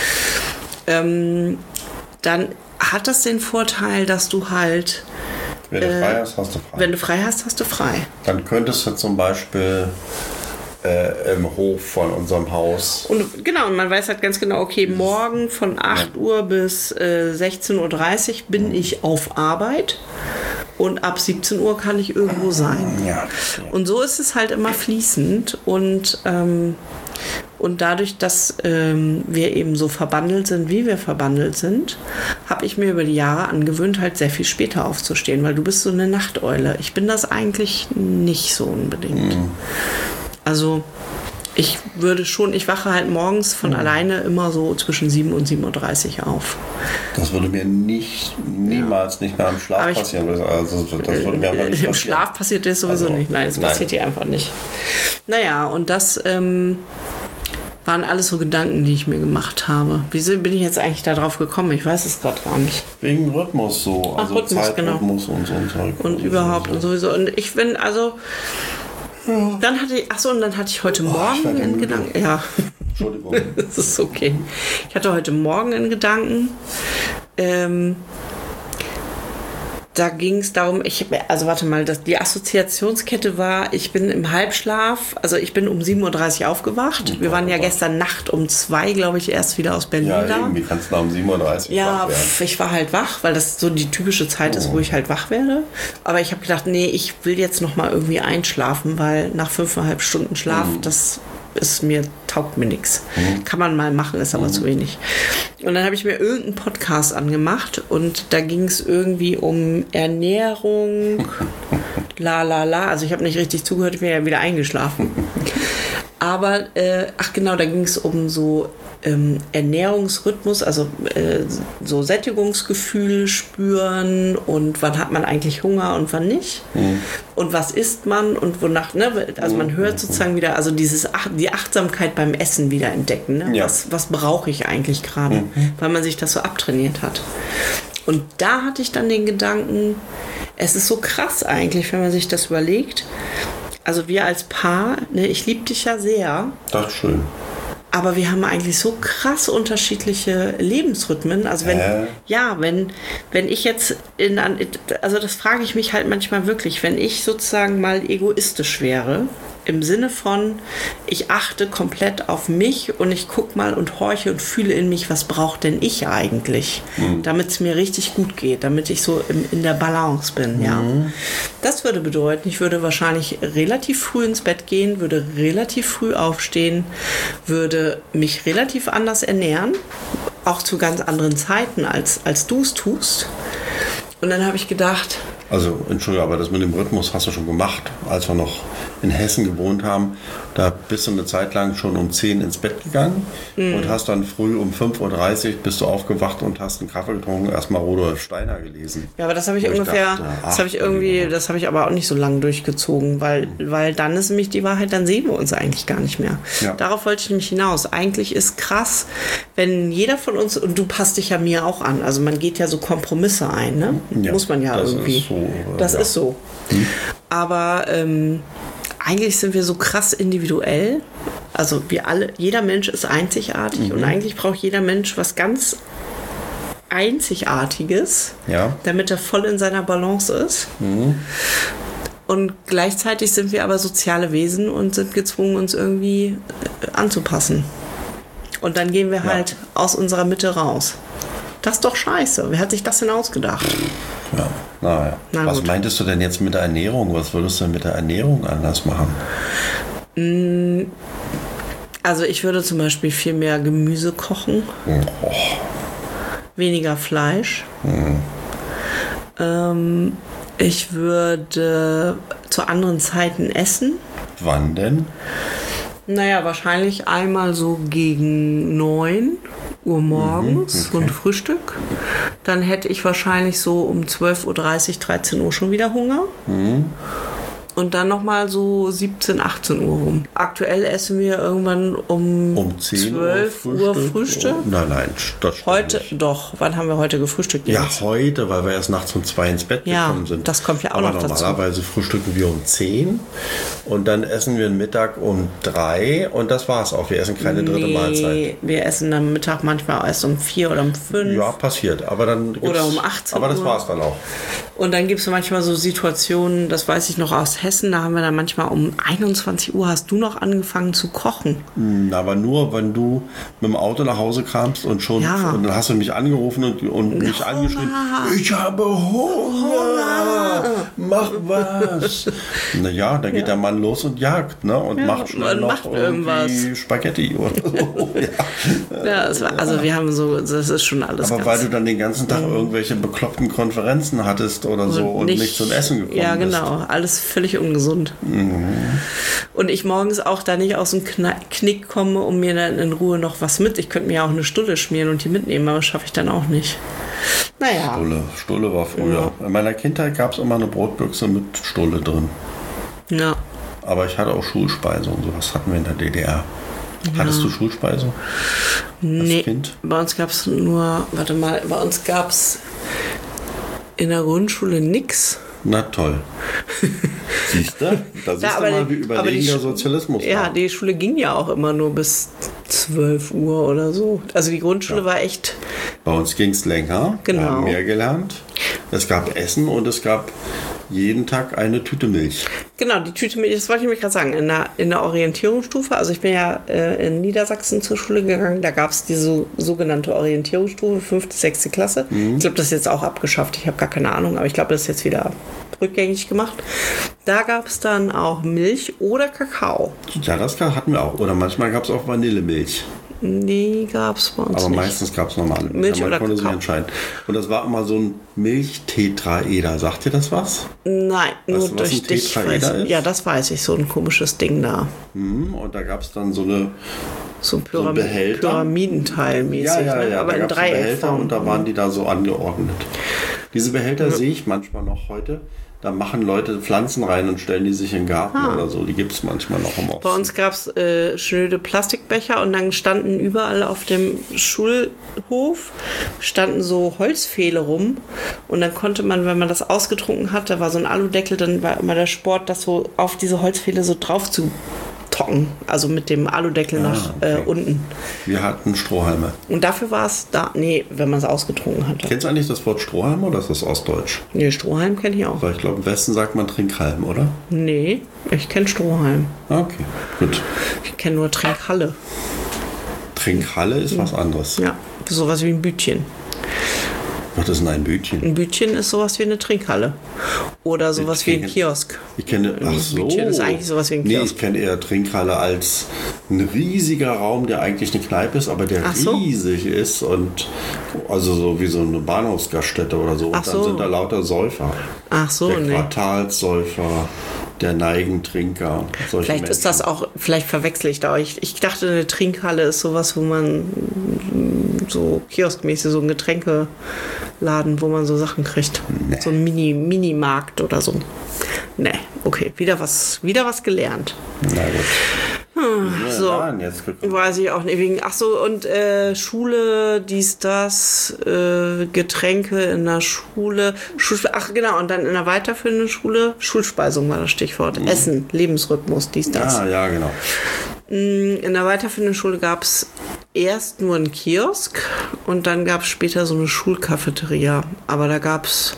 dann hat das den Vorteil, dass du halt
wenn du frei hast, hast du frei.
Wenn du frei hast, hast du frei.
Dann könntest du zum Beispiel im Hof von unserem Haus.
Und genau, und man weiß halt ganz genau, okay, morgen von 8 Uhr bis 16:30 Uhr bin ich auf Arbeit und ab 17 Uhr kann ich irgendwo sein.
Ja.
Und so ist es halt immer fließend und dadurch, dass wir eben so verbandelt sind, wie wir verbandelt sind, habe ich mir über die Jahre angewöhnt, halt sehr viel später aufzustehen, weil du bist so eine Nachteule. Ich bin das eigentlich nicht so unbedingt. Also ich wache halt morgens von alleine immer so zwischen 7 und 7:30 Uhr auf.
Das würde mir niemals nicht mehr im Schlaf passieren. Also das würde mir einfach nicht
im Schlaf passiert das sowieso nicht. Nein, das passiert hier einfach nicht. Naja, und das Waren alles so Gedanken, die ich mir gemacht habe. Wieso bin ich jetzt eigentlich da drauf gekommen? Ich weiß es gerade gar nicht.
Wegen Rhythmus so. Also
Rhythmus,
Zeitrhythmus und so ein Zeug.
Und überhaupt und sowieso. Und ich bin, also... Dann hatte ich heute Morgen einen Gedanken. Ja.
Entschuldigung.
Das ist okay. Ich hatte heute Morgen einen Gedanken. Da ging es darum, die Assoziationskette war, ich bin im Halbschlaf, also ich bin um 7.30 Uhr aufgewacht. Wir waren ja gestern Nacht um 2, glaube ich, erst wieder aus Berlin da.
Ja, wie kannst du da um 7.30 Uhr wach werden?
Ich war halt wach, weil das so die typische Zeit ist, wo ich halt wach werde. Aber ich habe gedacht, nee, ich will jetzt nochmal irgendwie einschlafen, weil nach 5,5 Stunden Schlaf, das taugt mir nichts. Kann man mal machen, ist aber zu wenig. Und dann habe ich mir irgendeinen Podcast angemacht und da ging es irgendwie um Ernährung, also ich habe nicht richtig zugehört, ich bin ja wieder eingeschlafen. Aber, da ging es um so Ernährungsrhythmus, also so Sättigungsgefühl spüren und wann hat man eigentlich Hunger und wann nicht. Und was isst man und wonach, ne? Also man hört sozusagen wieder, also die Achtsamkeit beim Essen wieder entdecken. Ne?
Ja.
Was brauche ich eigentlich gerade? Weil man sich das so abtrainiert hat. Und da hatte ich dann den Gedanken, es ist so krass eigentlich, wenn man sich das überlegt. Also wir als Paar, ne, ich liebe dich ja sehr. Das ist schön. Aber wir haben eigentlich so krass unterschiedliche Lebensrhythmen. Also wenn ich jetzt also das frage ich mich halt manchmal wirklich, wenn ich sozusagen mal egoistisch wäre, im Sinne von, ich achte komplett auf mich und ich gucke mal und horche und fühle in mich, was braucht denn ich eigentlich, damit es mir richtig gut geht, damit ich so in der Balance bin. Ja. Das würde bedeuten, ich würde wahrscheinlich relativ früh ins Bett gehen, würde relativ früh aufstehen, würde mich relativ anders ernähren, auch zu ganz anderen Zeiten, als du es tust. Und dann habe ich gedacht...
Also, Entschuldigung, aber das mit dem Rhythmus hast du schon gemacht, als wir noch in Hessen gewohnt haben. Da bist du eine Zeit lang schon um 10 ins Bett gegangen und hast dann früh um 5.30 Uhr bist du aufgewacht und hast einen Kaffee getrunken, erstmal Rudolf Steiner gelesen.
Ja, aber das habe ich das habe ich aber auch nicht so lange durchgezogen, weil dann ist nämlich die Wahrheit, dann sehen wir uns eigentlich gar nicht mehr. Ja. Darauf wollte ich nämlich hinaus. Eigentlich ist krass, wenn jeder von uns, und du passt dich ja mir auch an, also man geht ja so Kompromisse ein, ne? Ja, muss man ja irgendwie. Das ist so. Aber eigentlich sind wir so krass individuell. Also wir alle, jeder Mensch ist einzigartig und eigentlich braucht jeder Mensch was ganz Einzigartiges, damit er voll in seiner Balance ist. Und gleichzeitig sind wir aber soziale Wesen und sind gezwungen, uns irgendwie anzupassen. Und dann gehen wir halt aus unserer Mitte raus. Das ist doch scheiße. Wer hat sich das denn ausgedacht?
Ja, naja. Was meintest du denn jetzt mit der Ernährung? Was würdest du denn mit der Ernährung anders machen?
Also ich würde zum Beispiel viel mehr Gemüse kochen. Weniger Fleisch. Ich würde zu anderen Zeiten essen.
Wann denn?
Naja, wahrscheinlich einmal so gegen 9 Uhr morgens und Frühstück. Dann hätte ich wahrscheinlich so um 12.30 Uhr, 13 Uhr schon wieder Hunger. Und dann nochmal so 17, 18 Uhr rum. Aktuell essen wir irgendwann um 12 Uhr Frühstück.
Nein, das stimmt
heute
nicht.
Doch. Wann haben wir heute gefrühstückt?
Ja, heute, weil wir erst nachts um 2 ins Bett gekommen sind.
Das kommt ja auch noch dazu.
Normalerweise frühstücken wir um 10 und dann essen wir Mittag um 3 und das war's auch. Wir essen keine dritte Mahlzeit.
Wir essen am Mittag manchmal erst um 4 oder um 5.
Ja, passiert. Aber dann
oder um 18 Uhr.
Aber das war's dann auch.
Und dann gibt es manchmal so Situationen, das weiß ich noch aus Hessen, da haben wir dann manchmal um 21 Uhr hast du noch angefangen zu kochen.
Aber nur, wenn du mit dem Auto nach Hause kamst und schon, und dann hast du mich angerufen und mich angeschrien, ich habe Hunger, mach was. Naja, dann geht der Mann los und jagt, ne? Und macht schnell noch
irgendwas.
Spaghetti oder so.
Also wir haben so, das ist schon alles.
Aber weil du dann den ganzen Tag irgendwelche bekloppten Konferenzen hattest oder so und nicht zum Essen gekommen bist.
Ja, genau. Alles völlig ungesund. Und ich morgens auch da nicht aus dem Knick komme, um mir dann in Ruhe noch was mit. Ich könnte mir ja auch eine Stulle schmieren und die mitnehmen, aber das schaffe ich dann auch nicht. Naja.
Stulle war früher. Ja. In meiner Kindheit gab es immer eine Brotbüchse mit Stulle drin.
Ja.
Aber ich hatte auch Schulspeise und sowas hatten wir in der DDR. Hattest du Schulspeisung?
Nee,
Kind?
bei uns gab es nur, in der Grundschule nix.
Na toll. Siehst du? Da siehst du mal, wie überlegen der Sozialismus war.
Ja, die Schule ging ja auch immer nur bis 12 Uhr oder so. Also die Grundschule war echt...
Bei uns ging es länger.
Genau.
Wir haben mehr gelernt. Es gab Essen und es gab jeden Tag eine Tüte Milch.
Genau, die Tüte Milch, das wollte ich mir gerade sagen, in der Orientierungsstufe, also ich bin ja in Niedersachsen zur Schule gegangen, da gab es diese sogenannte Orientierungsstufe, 5. 6. Klasse. Ich glaube, das ist jetzt auch abgeschafft, ich habe gar keine Ahnung, aber ich glaube, das ist jetzt wieder rückgängig gemacht. Da gab es dann auch Milch oder Kakao.
Ja, das hatten wir auch. Oder manchmal gab es auch Vanillemilch.
Die gab es bei uns
Aber
nicht.
meistens gab es normale
Milch
Man
oder
konnte sich
Kakao.
entscheiden. Und das war immer so ein Milchtetraeder. Sagt dir das was?
Nein, nur
Weißt du, was
durch
ein
dich.
Tetraeder ist?
Ja, das weiß ich, so ein komisches Ding da.
Und da gab es dann so eine...
So ein
ein Behälter.
Pyramidenteil mäßig,
Ja,
ne? aber
da
in
gab's einen Behälter
Dreieckform.
und da waren die da so angeordnet. Diese Behälter sehe ich manchmal noch heute. Da machen Leute Pflanzen rein und stellen die sich in den Garten oder so. Die gibt es manchmal noch im Osten.
Bei uns gab es schnöde Plastikbecher und dann standen überall auf dem Schulhof standen so Holzpfähle rum und dann konnte man, wenn man das ausgetrunken hat, da war so ein Aludeckel, dann war immer der Sport, das so auf diese Holzpfähle so drauf zu tocken, also mit dem Aludeckel nach unten.
Wir hatten Strohhalme.
Und dafür war es da, nee, wenn man es ausgetrunken hatte.
Kennst du eigentlich das Wort Strohhalm oder ist das Ostdeutsch?
Nee, Strohhalm kenne ich auch.
Weil ich glaube, im Westen sagt man Trinkhalm, oder?
Nee, ich kenne Strohhalm.
Okay, gut.
Ich kenne nur Trinkhalle.
Trinkhalle ist was anderes.
Ja, sowas wie ein Bütchen.
Was ist denn ein Bütchen?
Ein Bütchen ist sowas wie eine Trinkhalle. Oder sowas wie ein
kenne-
Kiosk.
Ich kenne, ach so.
Bütchen ist eigentlich sowas wie ein
Nee,
Kiosk.
ich kenne eher Trinkhalle als ein riesiger Raum, der eigentlich eine Kneipe ist, aber der
Ach so.
riesig ist und also so wie so eine Bahnhofsgaststätte oder so. Und
Ach
dann
so.
sind da lauter Säufer.
Ach so,
Der
nee.
Quartalssäufer, der Neigentrinker. Solche
Vielleicht ist das auch, vielleicht verwechsel ich da. Ich dachte, eine Trinkhalle ist sowas, wo man so kioskmäßig, so ein Getränkeladen, wo man so Sachen kriegt.
Nee.
So ein Minimarkt oder so. Nee, okay, wieder was gelernt.
Na gut.
So.
Ja, dann jetzt gekommen.
Weiß ich auch nicht. Ach so, und Schule, dies, das, Getränke in der Schule. Ach genau, und dann in der weiterführenden Schule, Schulspeisung war das Stichwort. Essen, Lebensrhythmus, dies, das.
Ja, genau.
In der weiterführenden Schule gab es erst nur einen Kiosk und dann gab es später so eine Schulcafeteria. Aber da gab es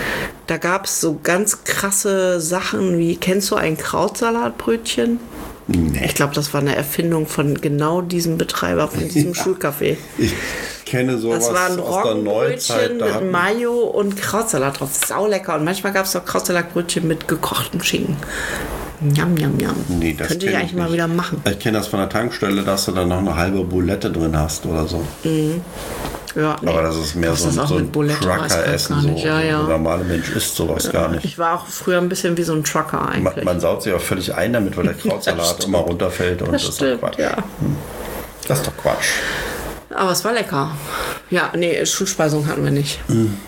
so ganz krasse Sachen wie, kennst du ein Krautsalatbrötchen?
Nee.
Ich glaube, das war eine Erfindung von genau diesem Betreiber, von diesem Schulcafé.
Ich kenne sowas
Das war ein
aus der Neuzeit.
Roggenbrötchen
Da
mit
hatten-
Mayo und Krautsalat drauf. Saulecker. Und manchmal gab es auch Krautsalatbrötchen mit gekochtem Schinken. Njam, njam, njam.
Nee, das
Könnte ich
kenn
eigentlich mal
nicht.
wieder machen.
Ich kenne das von der Tankstelle, dass du dann noch eine halbe Boulette drin hast oder so.
Ja, nee.
Aber das ist mehr
Was
so,
das auch
so ein
mit Bulette weiß ich
Trucker-Essen.
gar
So.
nicht. Ja, ja.
Der normale Mensch isst sowas gar nicht.
Ich war auch früher ein bisschen wie so ein Trucker eigentlich.
Man saut sich auch völlig ein damit, weil der Krautsalat immer runterfällt. Und das ist doch
Stimmt,
Quatsch.
ja.
Das ist doch Quatsch.
Aber es war lecker. Ja, nee, Schulspeisung hatten wir nicht.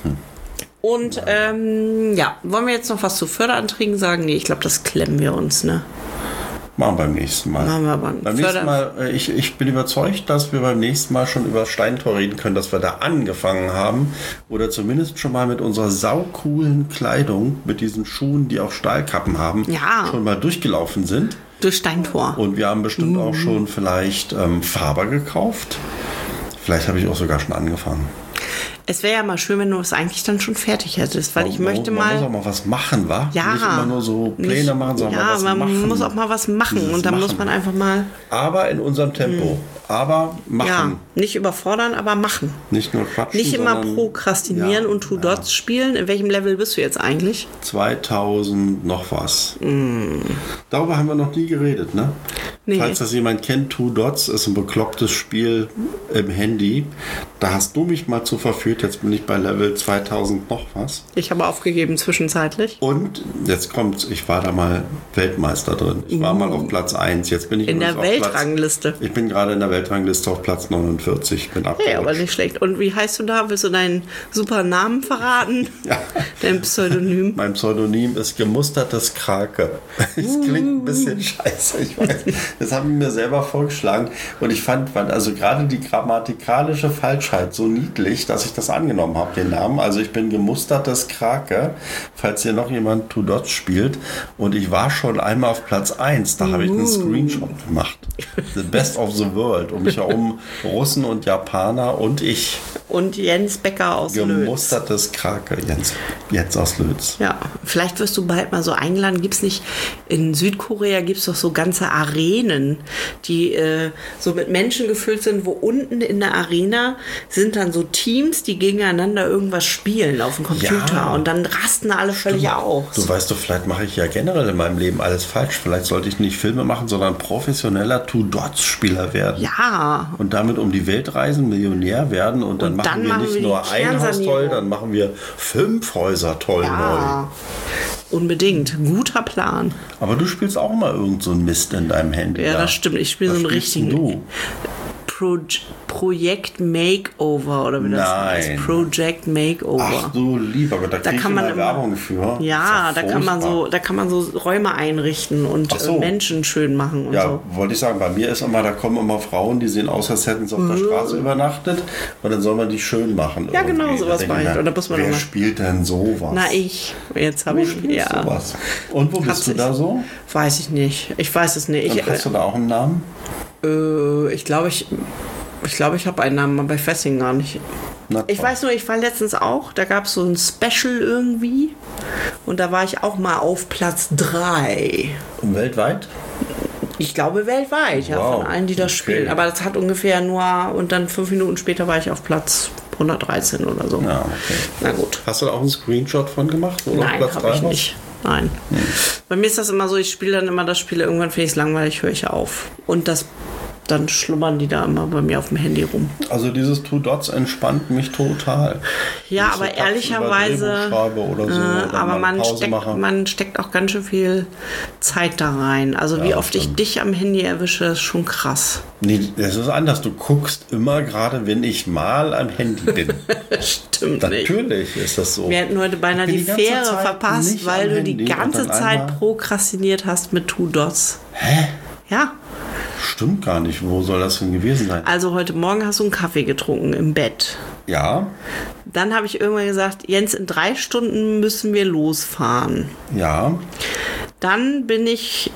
Und ja, wollen wir jetzt noch was zu Förderanträgen sagen? Nee, ich glaube, das klemmen wir uns, ne?
Machen wir beim nächsten Mal.
Machen wir
beim nächsten Mal, ich bin überzeugt, dass wir beim nächsten Mal schon über Steintor reden können, dass wir da angefangen haben. Oder zumindest schon mal mit unserer saucoolen Kleidung, mit diesen Schuhen, die auch Stahlkappen haben,
Ja.
schon mal durchgelaufen sind.
Durch Steintor.
Und wir haben bestimmt auch schon vielleicht Faber gekauft. Vielleicht habe ich auch sogar schon angefangen.
Es wäre ja mal schön, wenn du es eigentlich dann schon fertig hättest, weil ich möchte
Man muss
mal...
auch mal was machen, wa?
Ja,
Nicht immer nur so Pläne machen, sondern
ja,
mal was
man
machen.
muss auch mal was machen
Dieses
und dann muss
Machen.
man einfach mal,
Aber in unserem Tempo. Aber machen.
ja, nicht überfordern, aber machen.
Nicht nur quatschen,
Nicht immer
sondern
prokrastinieren und Two-Dots spielen. In welchem Level bist du jetzt eigentlich?
2000 noch was. Darüber haben wir noch nie geredet, ne?
Nee.
Falls das jemand kennt, Two Dots ist ein beklopptes Spiel im Handy. Da hast du mich mal zu verführt. Jetzt bin ich bei Level 2000 noch was.
Ich habe aufgegeben zwischenzeitlich.
Und jetzt kommt's, ich war da mal Weltmeister drin. Ich war mal auf Platz 1. Jetzt bin ich
In der
übrigens auf
Weltrangliste.
Ich bin gerade in der Weltrangliste auf Platz 49. Bin abgerutscht.
Hey, aber nicht schlecht. Und wie heißt du da? Willst du deinen super Namen verraten?
Ja.
Dein Pseudonym?
Mein Pseudonym ist gemustertes Krake. Es klingt ein bisschen scheiße, ich weiß. Das haben wir mir selber vorgeschlagen. Und ich fand also gerade die grammatikalische Falschheit so niedlich, dass ich das angenommen habe, den Namen. Also ich bin gemustertes Krake, falls hier noch jemand Two Dots spielt. Und ich war schon einmal auf Platz 1. Da habe ich einen Screenshot gemacht. The Best of the World. Um mich herum Russen und Japaner und ich.
Und Jens Becker aus Lötz.
Gemustertes Krake, Jens aus Lötz.
Ja, vielleicht wirst du bald mal so eingeladen. Gibt es nicht, in Südkorea gibt es doch so ganze Arenen, die so mit Menschen gefüllt sind, wo unten in der Arena sind dann so Teams, die gegeneinander irgendwas spielen auf dem Computer.
Ja.
Und dann rasten alle völlig aus.
Du weißt doch, vielleicht mache ich ja generell in meinem Leben alles falsch. Vielleicht sollte ich nicht Filme machen, sondern professioneller Two-Dots-Spieler werden.
Ja.
Und damit um die Welt reisen, Millionär werden und dann machen wir nicht nur ein Haus toll, dann machen wir 5 Häuser toll neu.
Unbedingt. Guter Plan.
Aber du spielst auch mal irgend so einen Mist in deinem Handy.
Ja, das stimmt. Ich spiele so einen richtigen
Du?
Project Makeover oder wie das heißt. Project Makeover.
Ach du lieber Gott, da krieg ich immer Werbung für.
Ja, da kann man so Räume einrichten und Menschen schön machen und so.
Wollte ich sagen, bei mir ist immer, da kommen immer Frauen, die sehen aus, als hätten sie auf der Straße übernachtet und dann soll man die schön machen.
Ja,
irgendwie.
genau, sowas war ich. Oder muss man
wer spielt denn sowas?
Na, ich. Jetzt habe ich
sowas. Und wo bist du da so?
Weiß ich nicht. Ich weiß es nicht.
Und hast du da auch einen Namen?
Ich glaube, ich habe einen Namen, aber ich weiß ihn gar nicht. Ich weiß nur, ich war letztens auch, da gab es so ein Special irgendwie und da war ich auch mal auf Platz 3.
Und weltweit?
Ich glaube weltweit, ja, von allen, die das spielen. Aber das hat ungefähr nur, und dann 5 Minuten später war ich auf Platz 113 oder so.
Ja, okay.
Na gut.
Hast du da auch einen Screenshot von gemacht? Oder
Nein, habe ich nicht. Nein. Bei mir ist das immer so, ich spiele dann immer das Spiel, irgendwann finde ich es langweilig, höre ich auf. Und dann schlummern die da immer bei mir auf dem Handy rum. Also dieses Two Dots entspannt mich total. Ja, aber so ehrlicherweise, oder so, aber man steckt auch ganz schön viel Zeit da rein. Also wie oft ich dich am Handy erwische, ist schon krass. Nee, das ist anders. Du guckst immer gerade, wenn ich mal am Handy bin. Stimmt nicht. Natürlich ist das so. Wir hätten heute beinahe die Fähre verpasst, weil du die ganze Zeit prokrastiniert hast mit Two Dots. Hä? Ja. Stimmt gar nicht. Wo soll das denn gewesen sein? Also heute Morgen hast du einen Kaffee getrunken im Bett. Ja. Dann habe ich irgendwann gesagt, Jens, in 3 Stunden müssen wir losfahren. Ja. Dann bin ich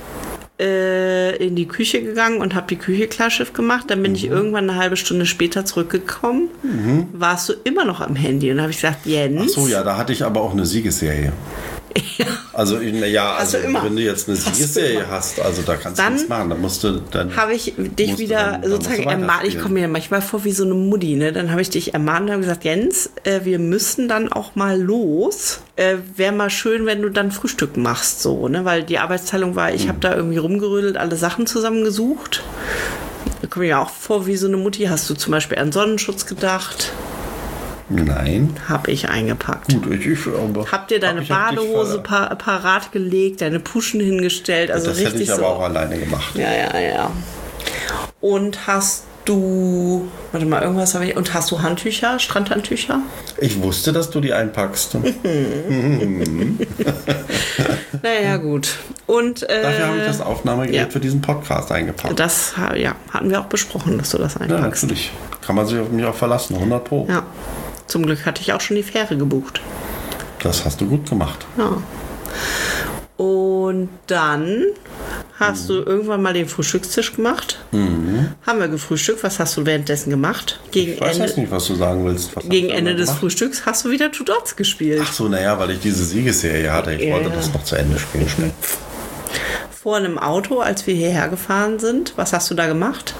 in die Küche gegangen und habe die Küche klarschiff gemacht. Dann bin ich irgendwann eine halbe Stunde später zurückgekommen. Warst du immer noch am Handy? Und dann habe ich gesagt, Jens. Ach so, ja, da hatte ich aber auch eine Siegesserie. Ja. Also, wenn du jetzt eine Siegesserie hast, also da kannst du nichts machen. Da musst du dann. Habe ich dich wieder sozusagen ermahnt. Ich komme mir manchmal vor wie so eine Mutti, ne? Dann habe ich dich ermahnt und habe gesagt, Jens, wir müssen dann auch mal los. Wäre mal schön, wenn du dann Frühstück machst, so, ne? Weil die Arbeitsteilung war, ich habe da irgendwie rumgerödelt, alle Sachen zusammengesucht. Da komme ich mir auch vor wie so eine Mutti. Hast du zum Beispiel an Sonnenschutz gedacht? Nein. Hab ich eingepackt. Gut, hab dir deine Badehose parat gelegt, deine Puschen hingestellt. Also das richtig hätte ich aber auch alleine gemacht. Ja. Und hast du, warte mal, irgendwas habe ich, und hast du Handtücher, Strandhandtücher? Ich wusste, dass du die einpackst. Naja, gut. Und dafür habe ich das Aufnahmegerät für diesen Podcast eingepackt. Das hatten wir auch besprochen, dass du das einpackst. Ja, natürlich. Kann man sich auf mich auch verlassen, 100 Pro. Ja. Zum Glück hatte ich auch schon die Fähre gebucht. Das hast du gut gemacht. Ja. Und dann hast du irgendwann mal den Frühstückstisch gemacht. Haben wir gefrühstückt. Was hast du währenddessen gemacht? Ich weiß jetzt nicht, was du sagen willst. Gegen Ende des Frühstücks hast du wieder Two Dots gespielt. Ach so, naja, weil ich diese Siegesserie hatte. Ich wollte das noch zu Ende spielen. Schnell. Vor einem Auto, als wir hierher gefahren sind. Was hast du da gemacht?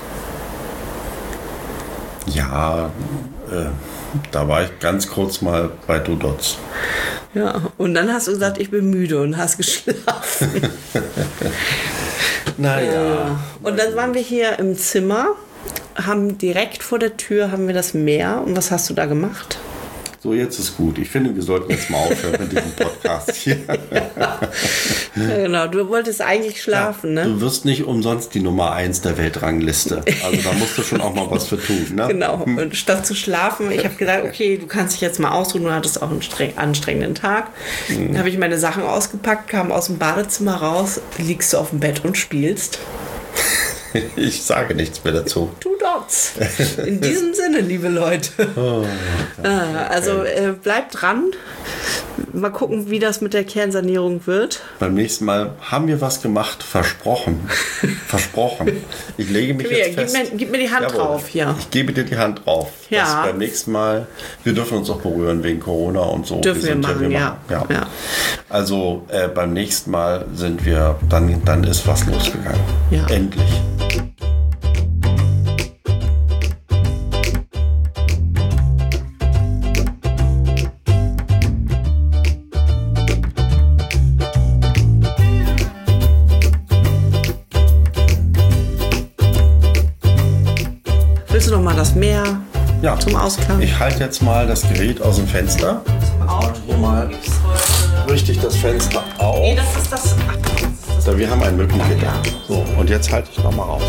Ja, da war ich ganz kurz mal bei Two Dots. Ja, und dann hast du gesagt, ich bin müde und hast geschlafen. Naja. Und dann waren wir hier im Zimmer, haben direkt vor der Tür haben wir das Meer. Und was hast du da gemacht? So, jetzt ist gut. Ich finde, wir sollten jetzt mal aufhören mit diesem Podcast hier. Ja, genau. Du wolltest eigentlich schlafen, ne? Du wirst nicht umsonst die Nummer 1 der Weltrangliste. Also da musst du schon auch mal was für tun, ne? Genau. Und statt zu schlafen, ich habe gedacht, okay, du kannst dich jetzt mal ausruhen. Du hattest auch einen anstrengenden Tag. Dann habe ich meine Sachen ausgepackt, kam aus dem Badezimmer raus, liegst du auf dem Bett und spielst.
Ich sage nichts mehr dazu.
Du dot's. In diesem Sinne, liebe Leute. Also bleibt dran. Mal gucken, wie das mit der Kernsanierung wird.
Beim nächsten Mal haben wir was gemacht. Versprochen. Versprochen. Ich lege mich jetzt fest.
Gib mir die Hand drauf hier.
Ich gebe dir die Hand drauf.
Ja.
Dass beim nächsten Mal, wir dürfen uns auch berühren wegen Corona und so.
Dürfen wir machen, ja.
Also beim nächsten Mal sind wir, dann ist was losgegangen.
Ja.
Endlich.
Willst du noch mal das Meer zum Ausklang?
Ich halte jetzt mal das Gerät aus dem Fenster. Mal richtig das Fenster auf.
Nee, das ist das.
So, wir haben ein Mückengitter. So, und jetzt halte ich noch mal raus.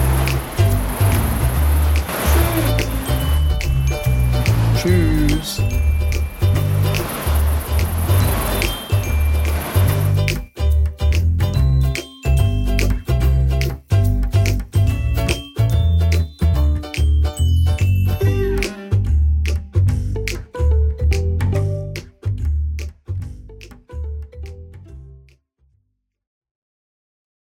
Tschüss.